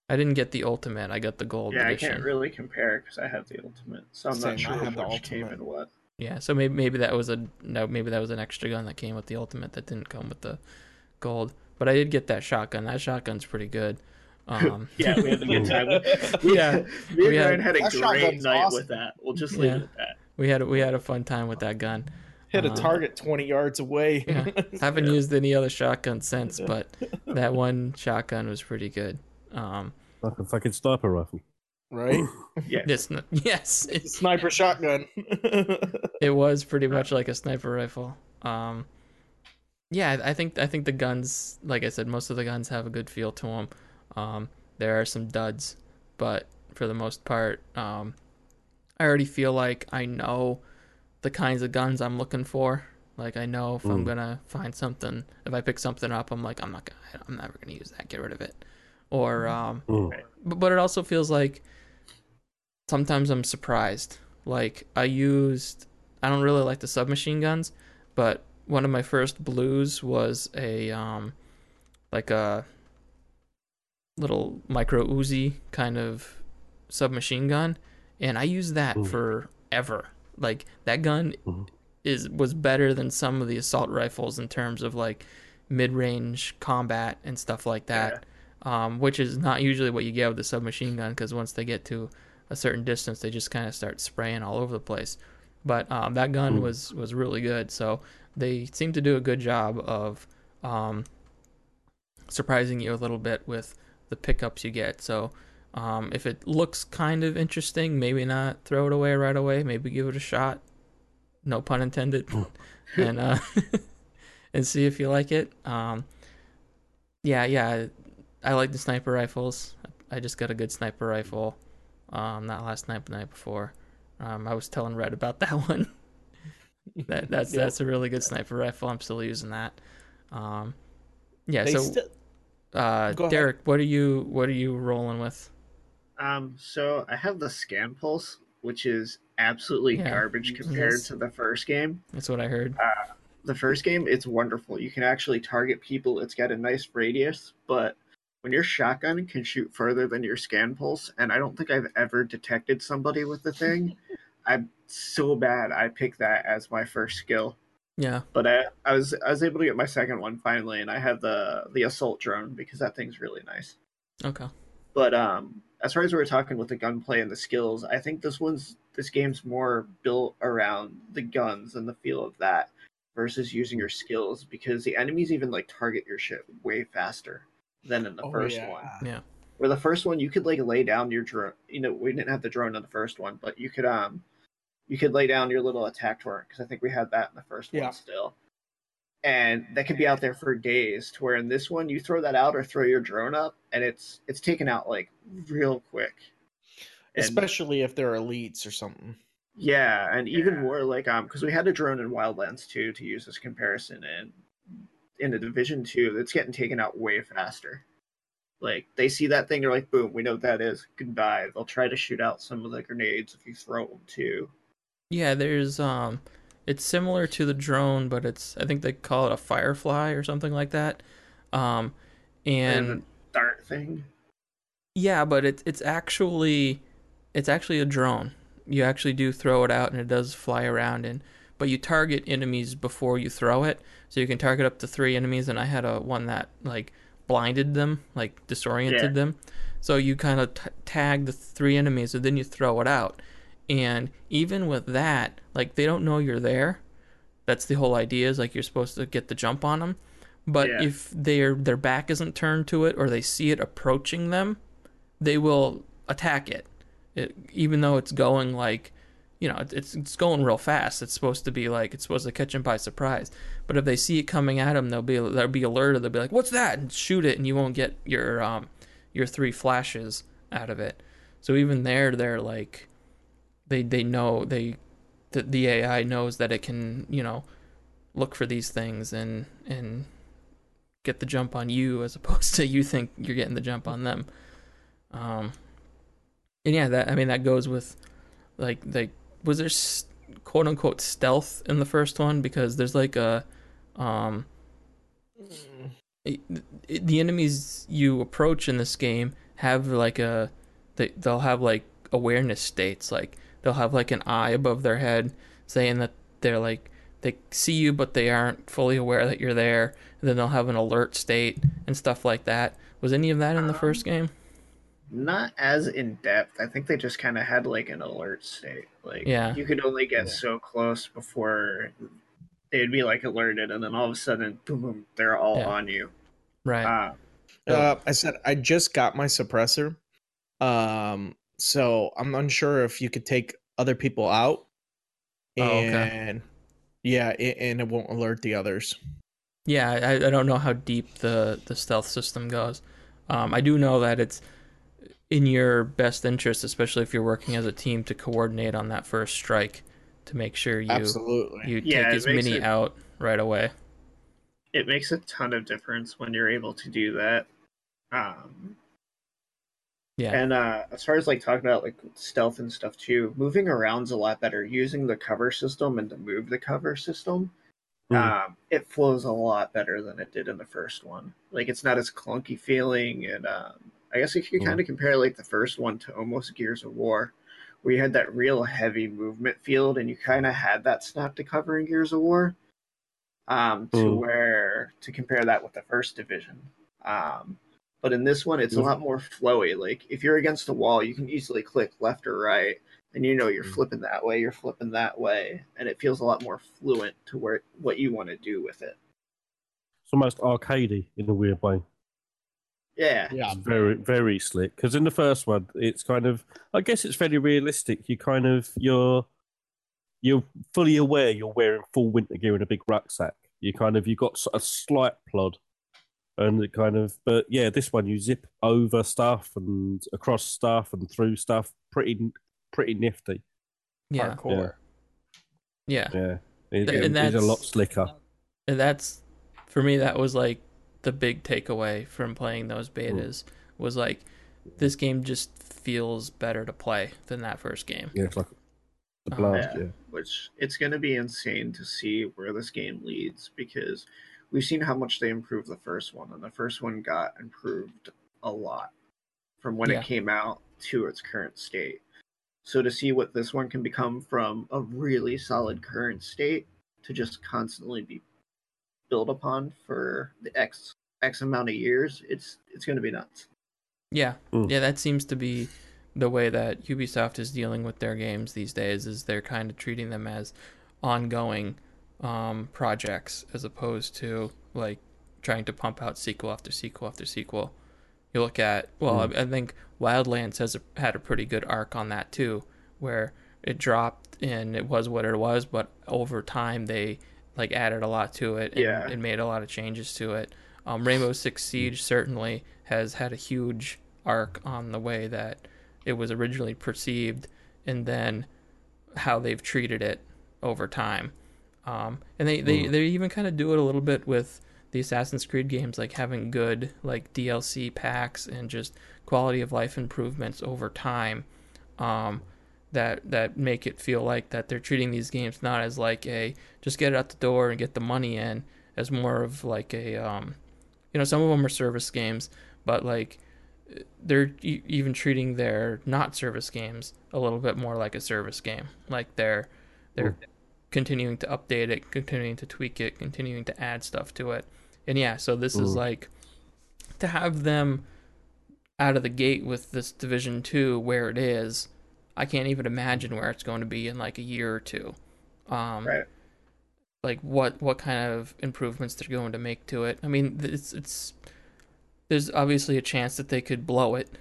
I didn't get the ultimate. I got the gold Yeah, edition. I can't really compare because I have the ultimate, so I'm Same, not sure I have the which came ultimate. in what. Yeah, so maybe that was maybe that was an extra gun that came with the ultimate that didn't come with the gold. But I did get that shotgun. That shotgun's pretty good. Yeah, we had a good time. Yeah, Me we and had- Ryan had a That great shotgun's night awesome. with that. We'll just leave Yeah. it at that. we had a fun time with that gun. Hit a target 20 yards away. Yeah, haven't Yeah. used any other shotgun since, but that one shotgun was pretty good. Like a fucking sniper rifle. Right? Yeah. Yes, Sniper shotgun. it was pretty much like a sniper rifle. Yeah, I think the guns, like I said, most of the guns have a good feel to them. There are some duds, but for the most part, I already feel like I know the kinds of guns I'm looking for. Like I know if I'm gonna find something, if I pick something up, I'm like I'm never gonna use that. Get rid of it. Or but it also feels like sometimes I'm surprised. Like I don't really like the submachine guns, but one of my first blues was a like a little micro Uzi kind of submachine gun, and I used that forever. Like that gun was better than some of the assault rifles in terms of like mid-range combat and stuff like that. Which is not usually what you get with the submachine gun, because once they get to a certain distance, they just kind of start spraying all over the place. But that gun was really good, so they seem to do a good job of surprising you a little bit with the pickups you get. So if it looks kind of interesting, maybe not throw it away right away. Maybe give it a shot. No pun intended. And and see if you like it. Yeah. I like the sniper rifles. I just got a good sniper rifle. Not last night, but the night before. I was telling Red about that one. That's a really good sniper rifle. I'm still using that. Yeah. Derek, what are you rolling with? So I have the scan pulse, which is absolutely garbage compared to the first game. That's what I heard. The first game, it's wonderful. You can actually target people. It's got a nice radius, but when your shotgun can shoot further than your scan pulse, and I don't think I've ever detected somebody with the thing, I'm so bad I picked that as my first skill. Yeah. But I was able to get my second one finally, and I have the assault drone because that thing's really nice. Okay. But as far as we were talking with the gunplay and the skills, I think this game's more built around the guns and the feel of that versus using your skills, because the enemies even like target your shit way faster than in the first one. Yeah. Where the first one you could like lay down your drone. You know, we didn't have the drone in the first one, but you could lay down your little attack torrent, because I think we had that in the first one still. And that could be out there for days, to where in this one you throw that out or throw your drone up and it's taken out like real quick. Especially if they're elites or something. Yeah, and even more like because we had a drone in Wildlands 2 to use this comparison, and in the Division 2 it's getting taken out way faster. Like they see that thing, they're like, boom, we know what that is. Goodbye. They'll try to shoot out some of the grenades if you throw them too. Yeah, there's it's similar to the drone, but I think they call it a Firefly or something like that. And the dart thing. Yeah, but it's actually a drone. You actually do throw it out and it does fly around, but you target enemies before you throw it. So you can target up to 3 enemies, and I had one that like blinded them, like disoriented them. So you kind of tag the 3 enemies and then you throw it out. And even with that, like they don't know you're there. That's the whole idea, is like you're supposed to get the jump on them. But if their back isn't turned to it or they see it approaching them, they will attack it. Even though it's going like, it's going real fast. It's supposed to catch them by surprise. But if they see it coming at them, they'll be alerted. They'll be like, "What's that?" and shoot it, and you won't get your 3 flashes out of it. So even they're like, they know the AI knows that it can look for these things and get the jump on you, as opposed to you think you're getting the jump on them. And yeah, that goes with like was there quote unquote stealth in the first one, because there's like a the enemies you approach in this game have like they'll have like awareness states, like they'll have like an eye above their head saying that they're like they see you but they aren't fully aware that you're there, and then they'll have an alert state and stuff like that. Was any of that in the first game? Not as in depth. I think they just kind of had like an alert state. Like Yeah. you could only get so close before they'd be like alerted, and then all of a sudden, boom, boom, they're all Yeah. on you. Right. I said I just got my suppressor, so I'm unsure if you could take other people out, and and it won't alert the others. Yeah, I don't know how deep the stealth system goes. I do know that it's in your best interest, especially if you're working as a team, to coordinate on that first strike to make sure you Absolutely. take as many out right away. It makes a ton of difference when you're able to do that. Yeah. And as far as like talking about like stealth and stuff too, moving around's a lot better. Using the cover system and to move the cover system, it flows a lot better than it did in the first one. Like it's not as clunky feeling, and I guess if you kind of compare like the first one to almost Gears of War, where you had that real heavy movement field, and you kind of had that snap to cover in Gears of War. To compare that with the first Division. But in this one, it's a lot more flowy. Like if you're against a wall, you can easily click left or right, and you know you're flipping that way, you're flipping that way, and it feels a lot more fluent to what you want to do with it. It's almost arcadey in a weird way. Yeah. It's very, very slick. Because in the first one, it's kind of, I guess it's fairly realistic. You're fully aware you're wearing full winter gear and a big rucksack. You've got a slight plod. And it but yeah, this one you zip over stuff and across stuff and through stuff. Pretty nifty. Yeah. Hardcore. Yeah. It's a lot slicker. And that's, for me, that was like the big takeaway from playing those betas, was like, this game just feels better to play than that first game. Yeah, it's like the blast, Which it's going to be insane to see where this game leads, because we've seen how much they improved the first one, and the first one got improved a lot from when it came out to its current state. So to see what this one can become from a really solid current state to just constantly be built upon for the X amount of years, it's going to be nuts. Yeah. Yeah, that seems to be the way that Ubisoft is dealing with their games these days, is they're kind of treating them as ongoing projects, as opposed to like trying to pump out sequel after sequel after sequel. You look at, I think Wildlands had a pretty good arc on that too, where it dropped and it was what it was, but over time they like added a lot to it and made a lot of changes to it. Rainbow Six Siege certainly has had a huge arc on the way that it was originally perceived, and then how they've treated it over time. And they even kind of do it a little bit with the Assassin's Creed games, like having good like DLC packs and just quality of life improvements over time, that make it feel like that they're treating these games not as like a just get it out the door and get the money in, as more of like a some of them are service games, but like they're even treating their not service games a little bit more like a service game. Like they're continuing to update it, continuing to tweak it, continuing to add stuff to it. And yeah, so this is like, to have them out of the gate with this Division 2 where it is, I can't even imagine where it's going to be in like a year or two. Right. Like what kind of improvements they're going to make to it. I mean, it's there's obviously a chance that they could blow it,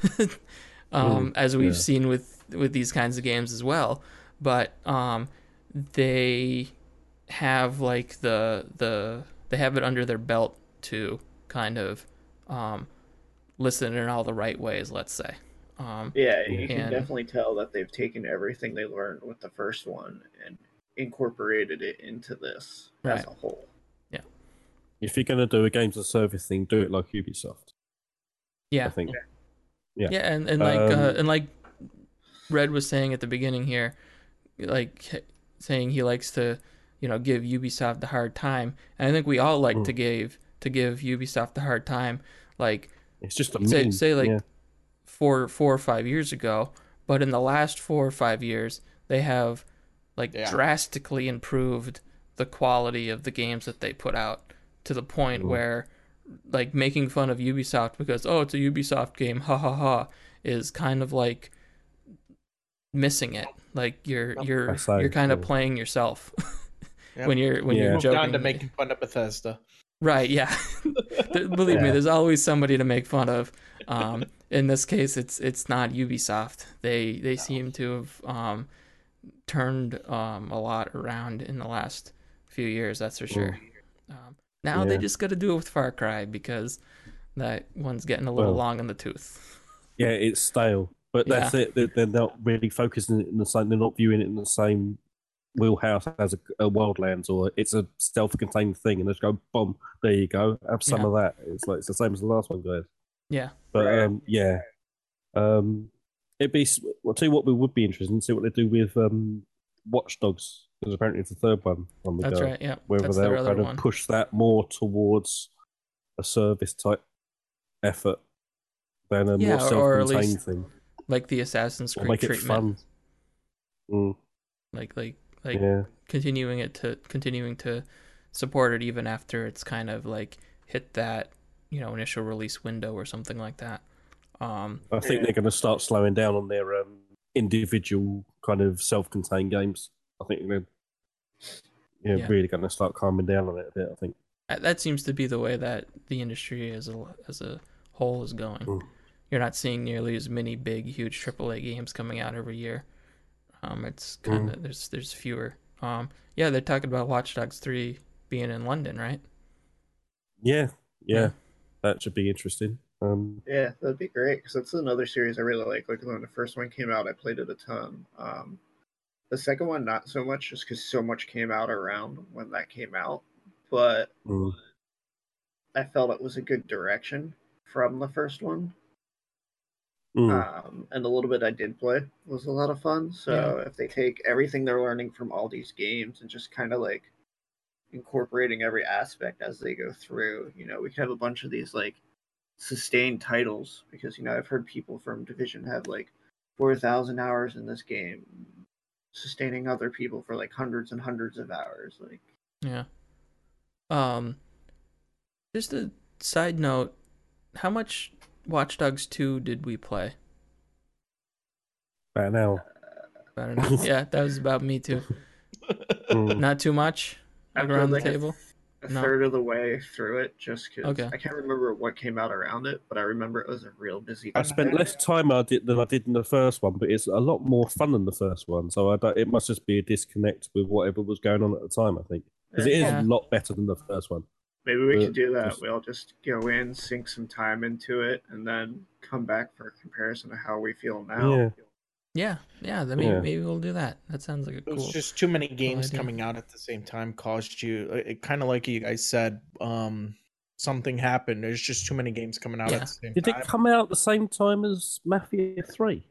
as we've seen with these kinds of games as well. But they have like they have it under their belt to kind of listen in all the right ways, let's say. You can definitely tell that they've taken everything they learned with the first one and incorporated it into this as a whole. Yeah. If you're going to do a games as a service thing, do it like Ubisoft. Yeah. I think. Yeah, and like Red was saying at the beginning here, like saying he likes to, give Ubisoft a hard time, and I think we all like to give Ubisoft a hard time. Like, it's just a say like four or 5 years ago, but in the last 4 or 5 years, they have like drastically improved the quality of the games that they put out to the point where like making fun of Ubisoft because it's a Ubisoft game, ha ha ha, is kind of like missing it. Like you're kind of playing yourself when you're moved joking. on to making fun of Bethesda. Right, yeah. Believe me, there's always somebody to make fun of. In this case, it's not Ubisoft. They seem to have turned a lot around in the last few years. That's for sure. Now they just got to do it with Far Cry because that one's getting a little long in the tooth. Yeah, it's stale. But that's it. They're not really focusing it in the same. They're not viewing it in the same wheelhouse as a Wildlands, or it's a self-contained thing, and just go, boom, there you go. Have some of that. It's like it's the same as the last one, guys. Yeah. But it'd be. I'll tell you what, we would be interested in see what they do with Watch Dogs, because apparently it's the third one on the go. That's right. Yeah. Whether That's they'll kind of push that more towards a service type effort than a more self-contained thing, like the Assassin's Creed make it treatment. Fun. Like continuing to support it even after it's kind of like hit that initial release window or something like that. I think they're going to start slowing down on their individual kind of self-contained games. I think they're really going to start calming down on it a bit. I think that seems to be the way that the industry as a whole is going. You're not seeing nearly as many big, huge AAA games coming out every year. It's kind of there's fewer. They're talking about Watch Dogs 3 being in London, right? Yeah, that should be interesting. Yeah, that'd be great because that's another series I really like. Like when the first one came out, I played it a ton. The second one, not so much, just because so much came out around when that came out. But I felt it was a good direction from the first one. And the little bit I did play was a lot of fun. So if they take everything they're learning from all these games and just kind of like incorporating every aspect as they go through, we could have a bunch of these like sustained titles because I've heard people from Division have like 4,000 hours in this game, sustaining other people for like hundreds and hundreds of hours. Like, just a side note, how much Watch Dogs 2 did we play? About an hour. Yeah, that was about me too. Not too much around the table? A third of the way through it, just because I can't remember what came out around it, but I remember it was a real busy time. I spent less time than I did in the first one, but it's a lot more fun than the first one, so it must just be a disconnect with whatever was going on at the time, I think. Because it is a lot better than the first one. Maybe we could do that. We'll just go in, sink some time into it, and then come back for a comparison of how we feel now. Yeah. Maybe we'll do that. That sounds like a cool. It was just too many games coming out at the same time caused you. It kind of like you guys said. Something happened. There's just too many games coming out at the same time. Did it come out at the same time as Mafia 3?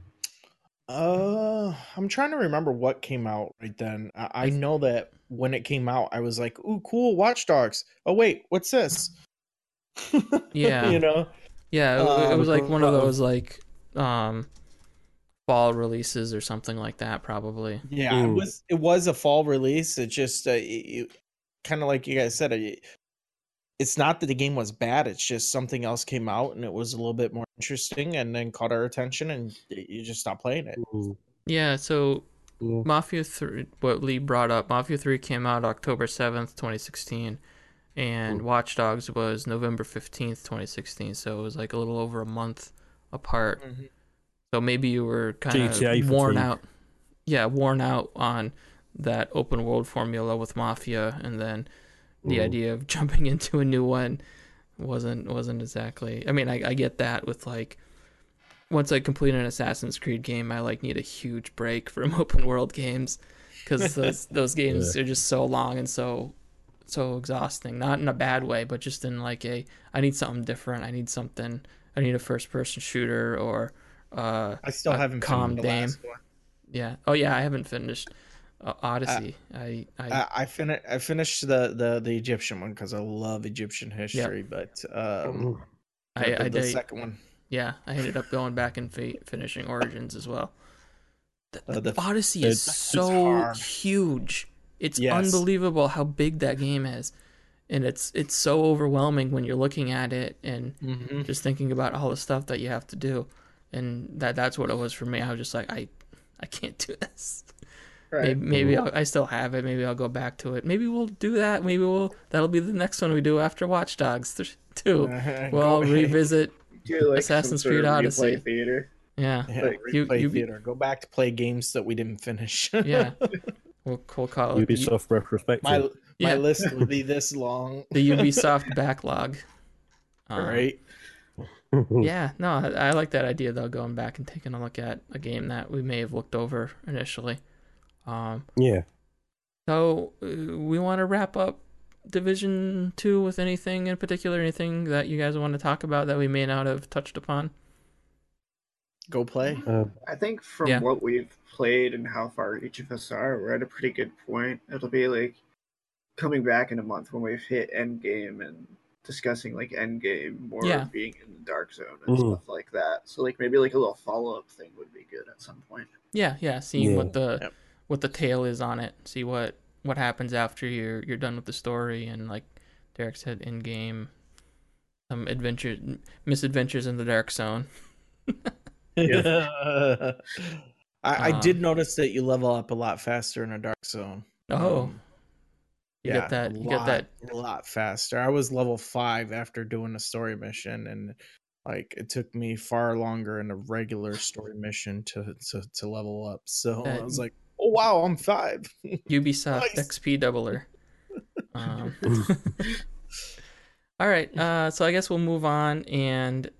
I'm trying to remember what came out right then. I know that when it came out, I was like, "Ooh, cool, Watch Dogs." Oh wait, what's this? Yeah, Yeah, it was like one of those like fall releases or something like that, probably. Yeah, it was a fall release. It just kind of like you guys said. It's not that the game was bad. It's just something else came out and it was a little bit more interesting and then caught our attention and you just stopped playing it. Yeah, so Mafia 3, what Lee brought up, Mafia 3 came out October 7th, 2016, and Watch Dogs was November 15th, 2016, so it was like a little over a month apart. So maybe you were kind of worn out. Yeah, worn out on that open world formula with Mafia, and then the idea of jumping into a new one wasn't exactly. I mean, I get that with like once I complete an Assassin's Creed game, I like need a huge break from open world games because those games are just so long and so exhausting. Not in a bad way, but just in like I need something different. I need a first person shooter or I still haven't finished the last one. Yeah. Oh yeah, I haven't finished Odyssey. I finished the Egyptian one because I love Egyptian history, but I the second one. Yeah, I ended up going back and finishing Origins as well. The Odyssey is it's so hard. huge. It's Yes. unbelievable how big that game is. And it's so overwhelming when you're looking at it and Mhm. just thinking about all the stuff that you have to do. And that's what it was for me. I was just like, I can't do this. Right. Maybe I still have it. Maybe I'll go back to it. Maybe we'll do that. That'll be the next one we do after Watch Dogs 2. We'll revisit Do like Assassin's some sort Creed of Odyssey. replay theater. Yeah. Yeah, Like, replay theater. Go back to play games that we didn't finish. Yeah. We'll call it Ubisoft retrospective. my Yeah. list would be this long. the Ubisoft backlog. Right? Yeah, no, I like that idea though, going back and taking a look at a game that we may have looked over initially. Yeah. So we want to wrap up Division 2 with anything in particular, anything that you guys want to talk about that we may not have touched upon? Go play. I think from what we've played and how far each of us are, we're at a pretty good point. It'll be like coming back in a month when we've hit Endgame and discussing like Endgame more being in the Dark Zone and stuff like that. So like maybe like a little follow-up thing would be good at some point. Yeah, seeing what the tail is on it. See what happens after you're done with the story, and like Derek said, Endgame, some misadventures in the Dark Zone. I did notice that you level up a lot faster in a Dark Zone. You get that a lot faster. I was level 5 after doing a story mission, and like it took me far longer in a regular story mission to level up. So I was like, oh wow, I'm 5. Ubisoft XP doubler. All right, so I guess we'll move on. And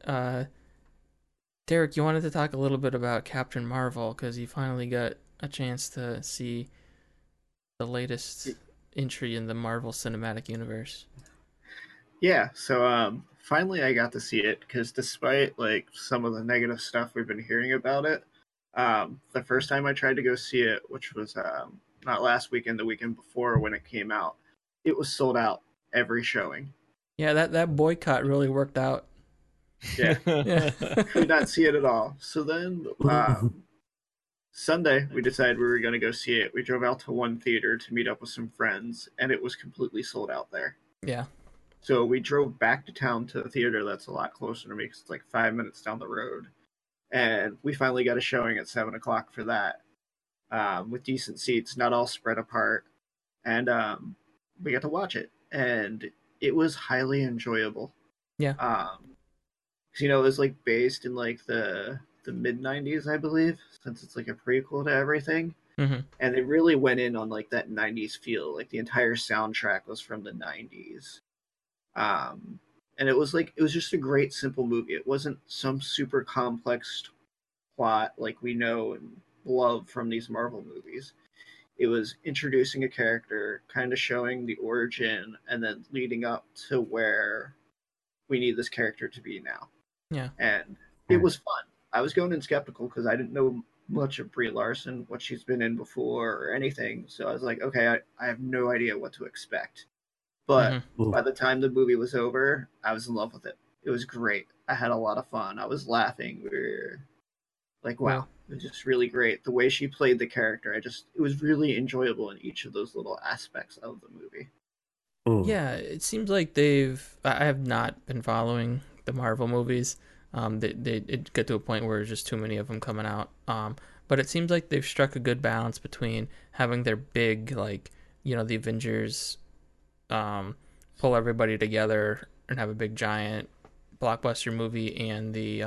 Derek, you wanted to talk a little bit about Captain Marvel because you finally got a chance to see the latest entry in the Marvel Cinematic Universe. Yeah, so finally I got to see it because despite like some of the negative stuff we've been hearing about it, the first time I tried to go see it, which was not last weekend, the weekend before when it came out, it was sold out every showing. Yeah, that boycott really worked out. Yeah. Could not see it at all. So then Sunday, we decided we were going to go see it. We drove out to one theater to meet up with some friends, and it was completely sold out there. Yeah. So we drove back to town to a theater that's a lot closer to me because it's like 5 minutes down the road. And we finally got a showing at 7 o'clock for that with decent seats, not all spread apart. And we got to watch it. And it was highly enjoyable. Yeah. Because, you know, it was like based in like the mid-90s, I believe, since it's like a prequel to everything. Mm-hmm. And they really went in on like that 90s feel. Like the entire soundtrack was from the 90s. And it was just a great simple movie. It wasn't some super complex plot like we know and love from these Marvel movies. It was introducing a character, kind of showing the origin, and then leading up to where we need this character to be now. Yeah. And it was fun. I was going in skeptical because I didn't know much of Brie Larson, what she's been in before or anything. So I was like, okay, I have no idea what to expect. But by the time the movie was over, I was in love with it. It was great. I had a lot of fun. I was laughing. We were like, wow, it was just really great. The way she played the character, it was really enjoyable in each of those little aspects of the movie. Yeah, it seems like I have not been following the Marvel movies. It got to a point where there's just too many of them coming out. But it seems like they've struck a good balance between having their big, like, you know, the Avengers pull everybody together and have a big giant blockbuster movie, and the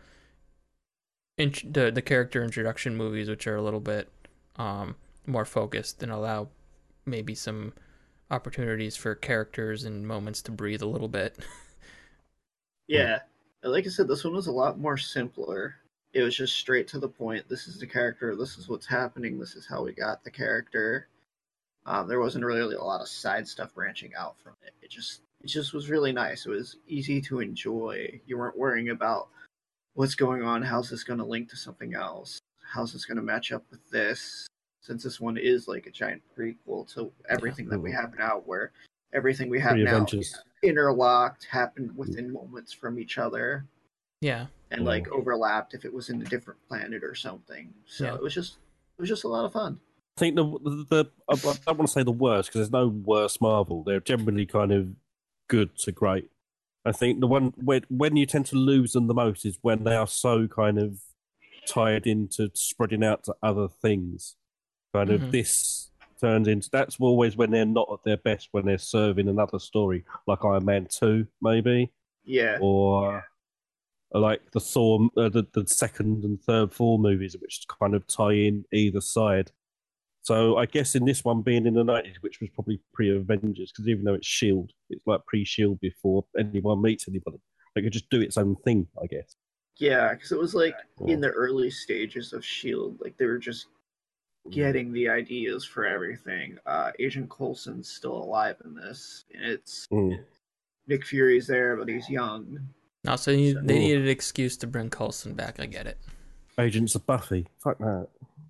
character introduction movies, which are a little bit more focused and allow maybe some opportunities for characters and moments to breathe a little bit. Yeah. Like I said, this one was a lot more simpler. It was just straight to the point. This is the character. This is what's happening. This is how we got the character. There wasn't really a lot of side stuff branching out from it. It just was really nice. It was easy to enjoy. You weren't worrying about what's going on. How's this going to link to something else? How's this going to match up with this? Since this one is like a giant prequel to everything that we have now, where everything we have now interlocked, happened within moments from each other. Yeah. and like overlapped if it was in a different planet or something. So Yeah. it was just a lot of fun. I think the I don't want to say the worst because there's no worst Marvel. They're generally kind of good to great. I think the one when you tend to lose them the most is when they are so kind of tied into spreading out to other things. Kind of this turns into that's always when they're not at their best when they're serving another story, like Iron Man 2 maybe, Yeah. or like the Thor, the second and third Thor movies, which kind of tie in either side. So I guess in this one being in the 90s, which was probably pre-Avengers, because even though it's S.H.I.E.L.D., it's like pre-S.H.I.E.L.D. before anyone meets anybody. They could just do its own thing, I guess. Yeah, because it was like in the early stages of S.H.I.E.L.D., like they were just getting the ideas for everything. Agent Coulson's still alive in this. It's Nick Fury's there, but he's young. No, so they needed an excuse to bring Coulson back. I get it. Agents of Buffy. Fuck that.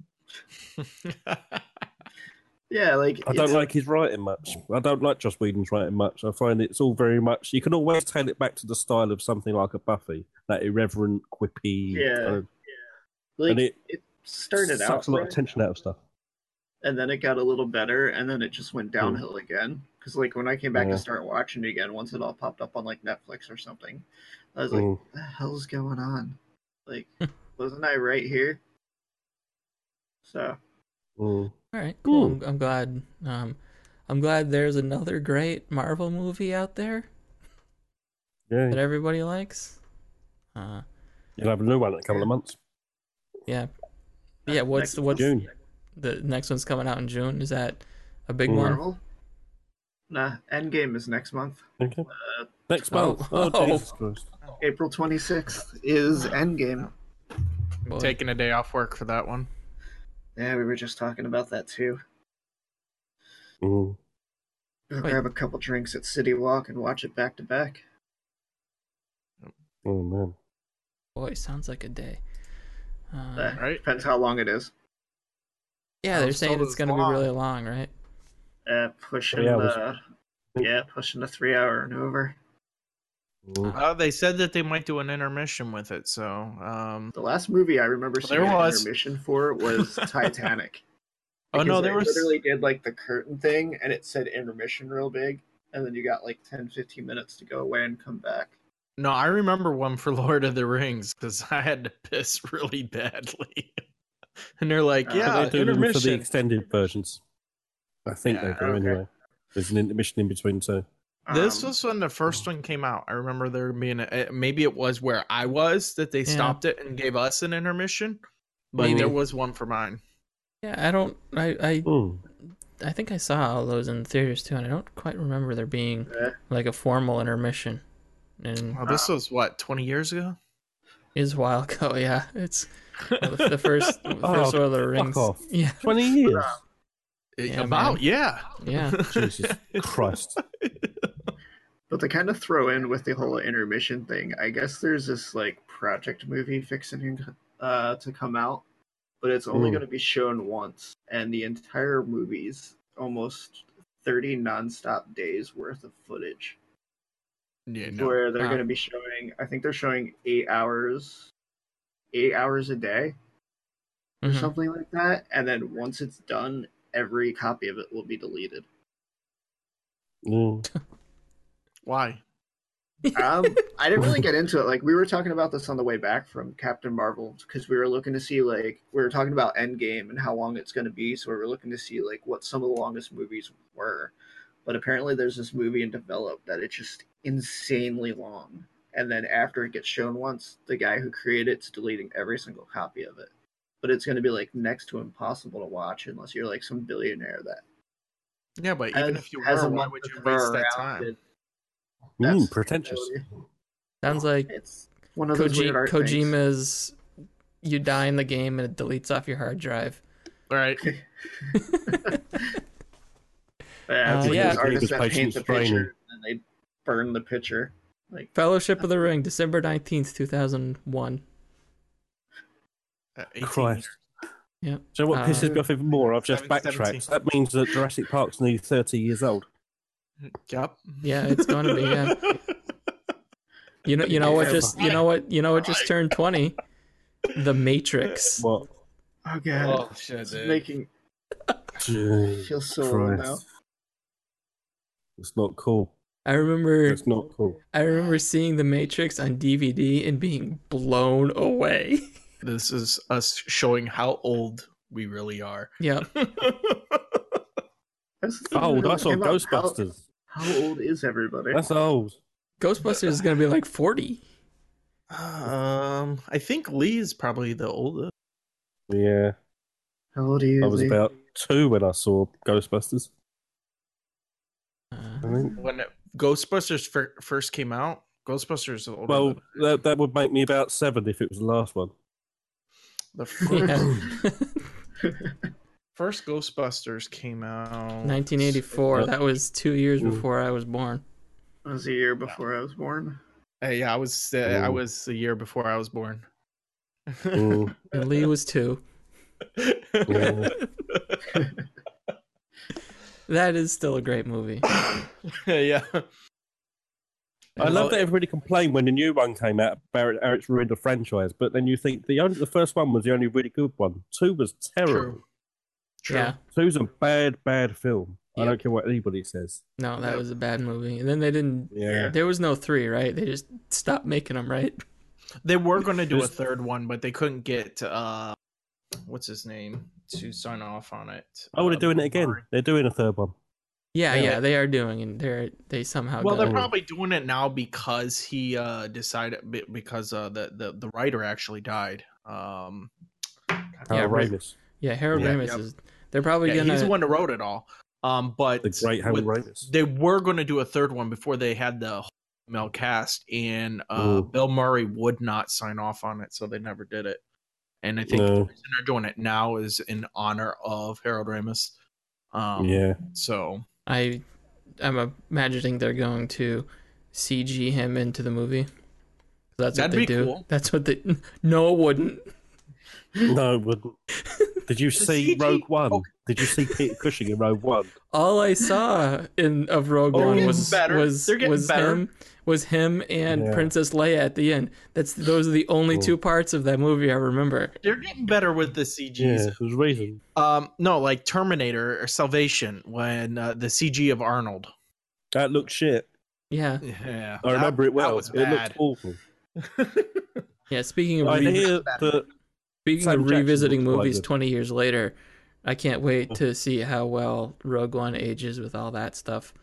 Yeah, like I don't like his writing much. I don't like Joss Whedon's writing much. I find it's all very much. You can always tail it back to the style of something like a Buffy, that irreverent, quippy. Yeah, like and it started out sucks a lot of tension out of stuff. And then it got a little better, and then it just went downhill again. Because like when I came back to start watching it again, once it all popped up on like Netflix or something, I was like, "What the hell's going on? Like, wasn't I right here?" So. All right, cool. I'm glad. I'm glad there's another great Marvel movie out there that everybody likes. You'll have a new one in a couple of months. Yeah. What's June? The next one's coming out in June. Is that a big Marvel? one? Nah, Endgame is next month. Okay. Next month. Jesus Christ. April 26th is Endgame. I'm taking a day off work for that one. Yeah, we were just talking about that too. Go grab a couple drinks at City Walk and watch it back to back. Oh man. Boy, sounds like a day. Right? Depends how long it is. Yeah, they're saying it's going to be really long, right? Pushing the 3 hour and over. They said that they might do an intermission with it, so the last movie I remember seeing an intermission for was Titanic. There was literally did like the curtain thing and it said intermission real big, and then you got like 10-15 minutes to go away and come back. No, I remember one for Lord of the Rings because I had to piss really badly. And they're like, they do intermission. them for the extended versions. I think they do anyway. There's an intermission in between two. This was when the first one came out. I remember there being maybe it was where I was that they stopped it and gave us an intermission, but there was one for mine. Yeah, I think I saw all those in the theaters too, and I don't quite remember there being like a formal intermission. And this was what 20 years ago. Is a while ago, yeah. It's the first Lord of the Rings. Off. Yeah, 20 years. Yeah. Jesus Christ. But to kind of throw in with the whole intermission thing, I guess there's this like project movie fixing to come out, but it's only going to be shown once, and the entire movie's almost 30 nonstop days worth of footage. Yeah, where they're going to be showing, I think they're showing 8 hours a day or something like that, and then once it's done, every copy of it will be deleted. Why? I didn't really get into it. Like, we were talking about this on the way back from Captain Marvel, because we were looking to see, like, we were talking about Endgame and how long it's going to be, so we were looking to see, like, what some of the longest movies were. But apparently there's this movie in develop that it's just insanely long. And then after it gets shown once, the guy who created it's deleting every single copy of it. But it's going to be, like, next to impossible to watch unless you're, like, some billionaire that... Yeah, but even if you were, why would you waste that time? Pretentious. Sounds like it's one of those weird art Kojima's you die in the game and it deletes off your hard drive. Right. It's artists that paint the picture and they burn the picture. Like Fellowship of the Ring, December 19th, 2001. Christ. Yeah. So what pisses me off even more, I've just backtracked. That means that Jurassic Park's nearly 30 years old. Yep. Yeah, it's going to be, yeah. You know what just just turned 20? The Matrix. What? Oh god, Oh shit, it's dude. making Jesus feel so old now. Christ. It's not cool. I remember It's not cool. seeing The Matrix on DVD and being blown away. This is us showing how old we really are. Yep. That's the thing Oh, that I saw came out. Ghostbusters. How old is everybody? That's old. Ghostbusters is gonna be like 40. I think Lee is probably the oldest. Yeah. How old are you? I was Lee? about 2 when I saw Ghostbusters. I think. When Ghostbusters first came out, Ghostbusters is older. Well, than that would make me about 7 if it was the last one. the first, Yeah. first Ghostbusters came out 1984. That was 2 years Ooh. before I was born. It was a year before I was born. Yeah, I was a year before I was born. Mm. And Lee was 2. Yeah. That is still a great movie. Yeah. I love that everybody complained when the new one came out about how it's ruined the franchise, but then you think the first one was the only really good one. 2 was terrible. True. Yeah. 2's a bad film. I Yep. don't care what anybody says. No, that was a bad movie. And then they didn't. Yeah. There was no 3, right? They just stopped making them, right? They were going to do a Just- third one, but they couldn't get what's his name to sign off on it. Oh, they're doing it again. Murray. They're doing a third one. Yeah, Yeah. yeah, they are doing, and they somehow. Well, got they're it. probably doing it now because he decided because the writer actually died. Yeah, Harold right. Ramis. Yeah, Harold Yeah. Ramis Yep. is. They're probably Yeah, gonna. he's the one that wrote it all. But The great Harold Ramis. they were going to do a third one before they had the whole female cast, and Ooh. Bill Murray would not sign off on it, so they never did it. And I think the No. reason they're doing it now is in honor of Harold Ramis. Yeah. So I'm imagining they're going to CG him into the movie. That's what That'd they be do. cool. That's what they. No, it wouldn't. No, it wouldn't. Did you see CG Rogue One? okay. Did you see Peter Cushing in Rogue One? All I saw of Rogue They're One getting was better. They're getting better. him and Yeah. Princess Leia at the end. Those are the only Cool. 2 parts of that movie I remember. they're getting better with the CGs. Yeah, there's reason. No, like Terminator or Salvation when the CG of Arnold. That looked shit. Yeah, Yeah, I remember it well. That was It looked bad. awful. yeah. Speaking of I hear that speaking Sam of Jackson revisiting looks quite movies good. 20 years later, I can't wait to see how well Rogue One ages with all that stuff.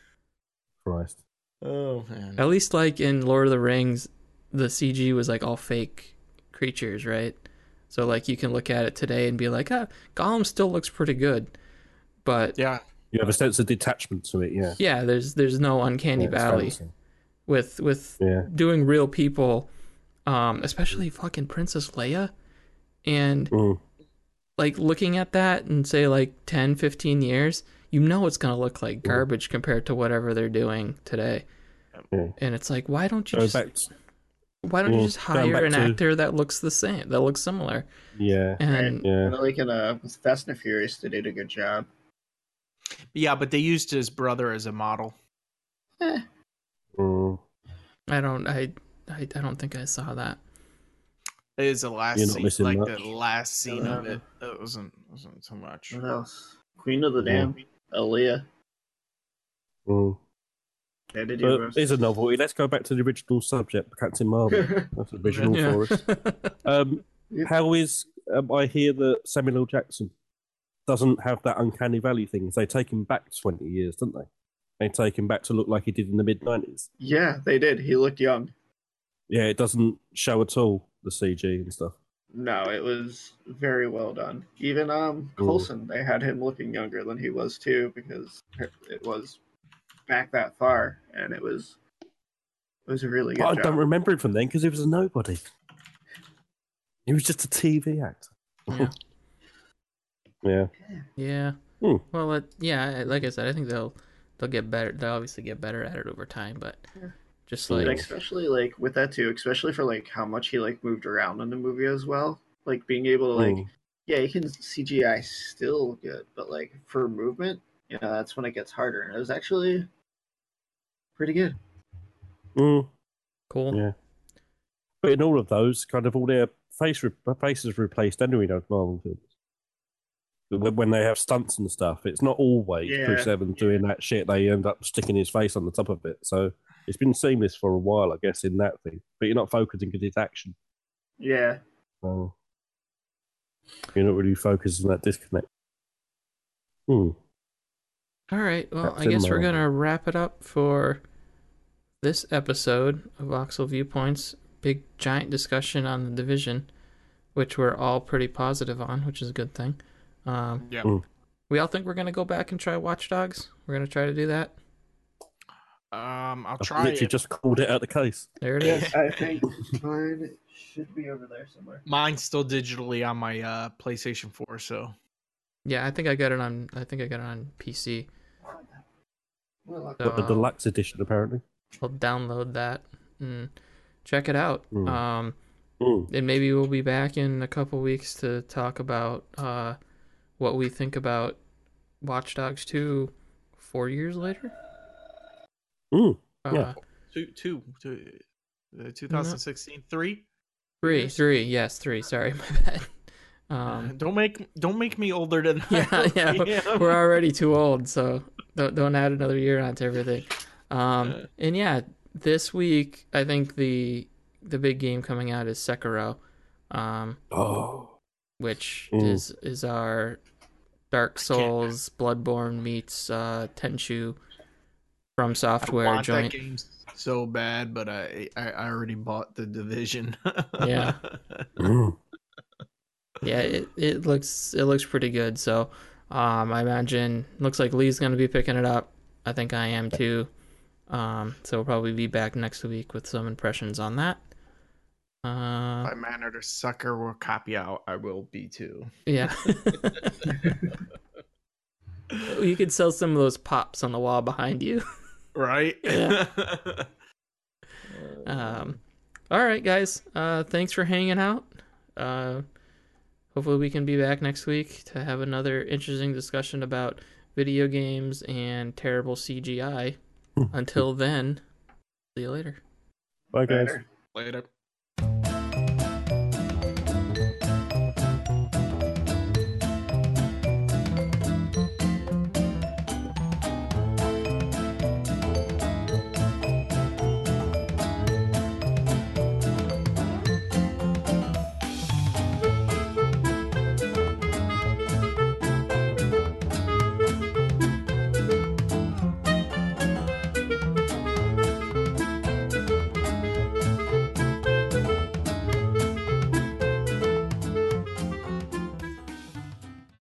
Christ. Oh man. At least like in Lord of the Rings, the CG was like all fake creatures, right? So like you can look at it today and be like, Gollum still looks pretty good. But Yeah. You have a sense of detachment to it, yeah. yeah, there's no uncanny Yeah, it's valley fancy. with Yeah. doing real people, especially fucking Princess Leia, and Mm. like looking at that and say like 10, 15 years, you know it's gonna look like garbage compared to whatever they're doing today. Yeah. And it's like, why don't you Go just back to, why don't you well, just going hire back an to- actor that looks the same, that looks similar? yeah. And Yeah. Like in Fast and the Furious, they did a good job. Yeah, but they used his brother as a model. Mm. I don't think I saw that. It is the last You're not scene, missing like much. the last scene of it. It wasn't too much. What else? Queen of the Yeah. Dam, Aaliyah. Mm. They did But here's a novelty. Let's go back to the original subject, Captain Marvel. That's original Yeah. for us. Yep. How is I hear that Samuel L. Jackson doesn't have that uncanny valley thing. They take him back 20 years, don't they? They take him back to look like he did in the mid-90s. Yeah, they did. He looked young. Yeah, it doesn't show at all, the CG and stuff. No, it was very well done. Even Coulson, they had him looking younger than he was too, because it was back that far, and it was a really good But I job. don't remember him from then because he was a nobody. He was just a TV actor. Yeah. Yeah. Yeah. Hmm. Well, like I said, I think they'll get better. They'll obviously get better at it over time, but Yeah. just Like, like especially like with that too, especially for like how much he like moved around in the movie as well. Like being able to like, Mm. yeah, you can CGI still good, but like for movement, that's when it gets harder. And it was actually pretty good. Mm. Cool. Yeah. But in all of those, kind of all their faces replaced anyway, those Marvel films. When they have stunts and stuff, it's not always Chris Evans doing that shit. They end up sticking his face on the top of it. So it's been seamless for a while, I guess, in that thing. But you're not focusing because it's action. Yeah. So you're not really focused on that disconnect. All right. Well, Captain I guess we're Marvel. going to wrap it up for this episode of Voxel Viewpoints. Big, giant discussion on the Division, which we're all pretty positive on, which is a good thing. We all think we're going to go back and try Watch Dogs. We're going to try to do that. I'll I've try literally it. just called it out the case. There it is. I think mine should be over there somewhere. Mine's still digitally on my PlayStation 4, so Yeah, I think I got it on PC. Well, Got the deluxe edition, apparently. I'll download that and check it out. Mm. And maybe we'll be back in a couple weeks to talk about what we think about Watch Dogs 2 4 years later. Yeah. 2016 3. Three. Yes, 3. Sorry, my bad. Don't make me older than Yeah. We're already too old, so don't add another year onto everything. And yeah, this week I think the big game coming out is Sekiro, which is our Dark Souls Bloodborne meets Tenchu from Software I want joint. that game so bad, but I already bought the Division. Yeah. Yeah, it looks pretty good. So I imagine looks like Lee's gonna be picking it up. I think I am too. So we'll probably be back next week with some impressions on that. If I manner to sucker or copy out, I will be too. Yeah. You could sell some of those pops on the wall behind you. Right? Yeah. All right, guys. Thanks for hanging out. Hopefully we can be back next week to have another interesting discussion about video games and terrible CGI. Until then, see you later. Bye, guys. Later. Later.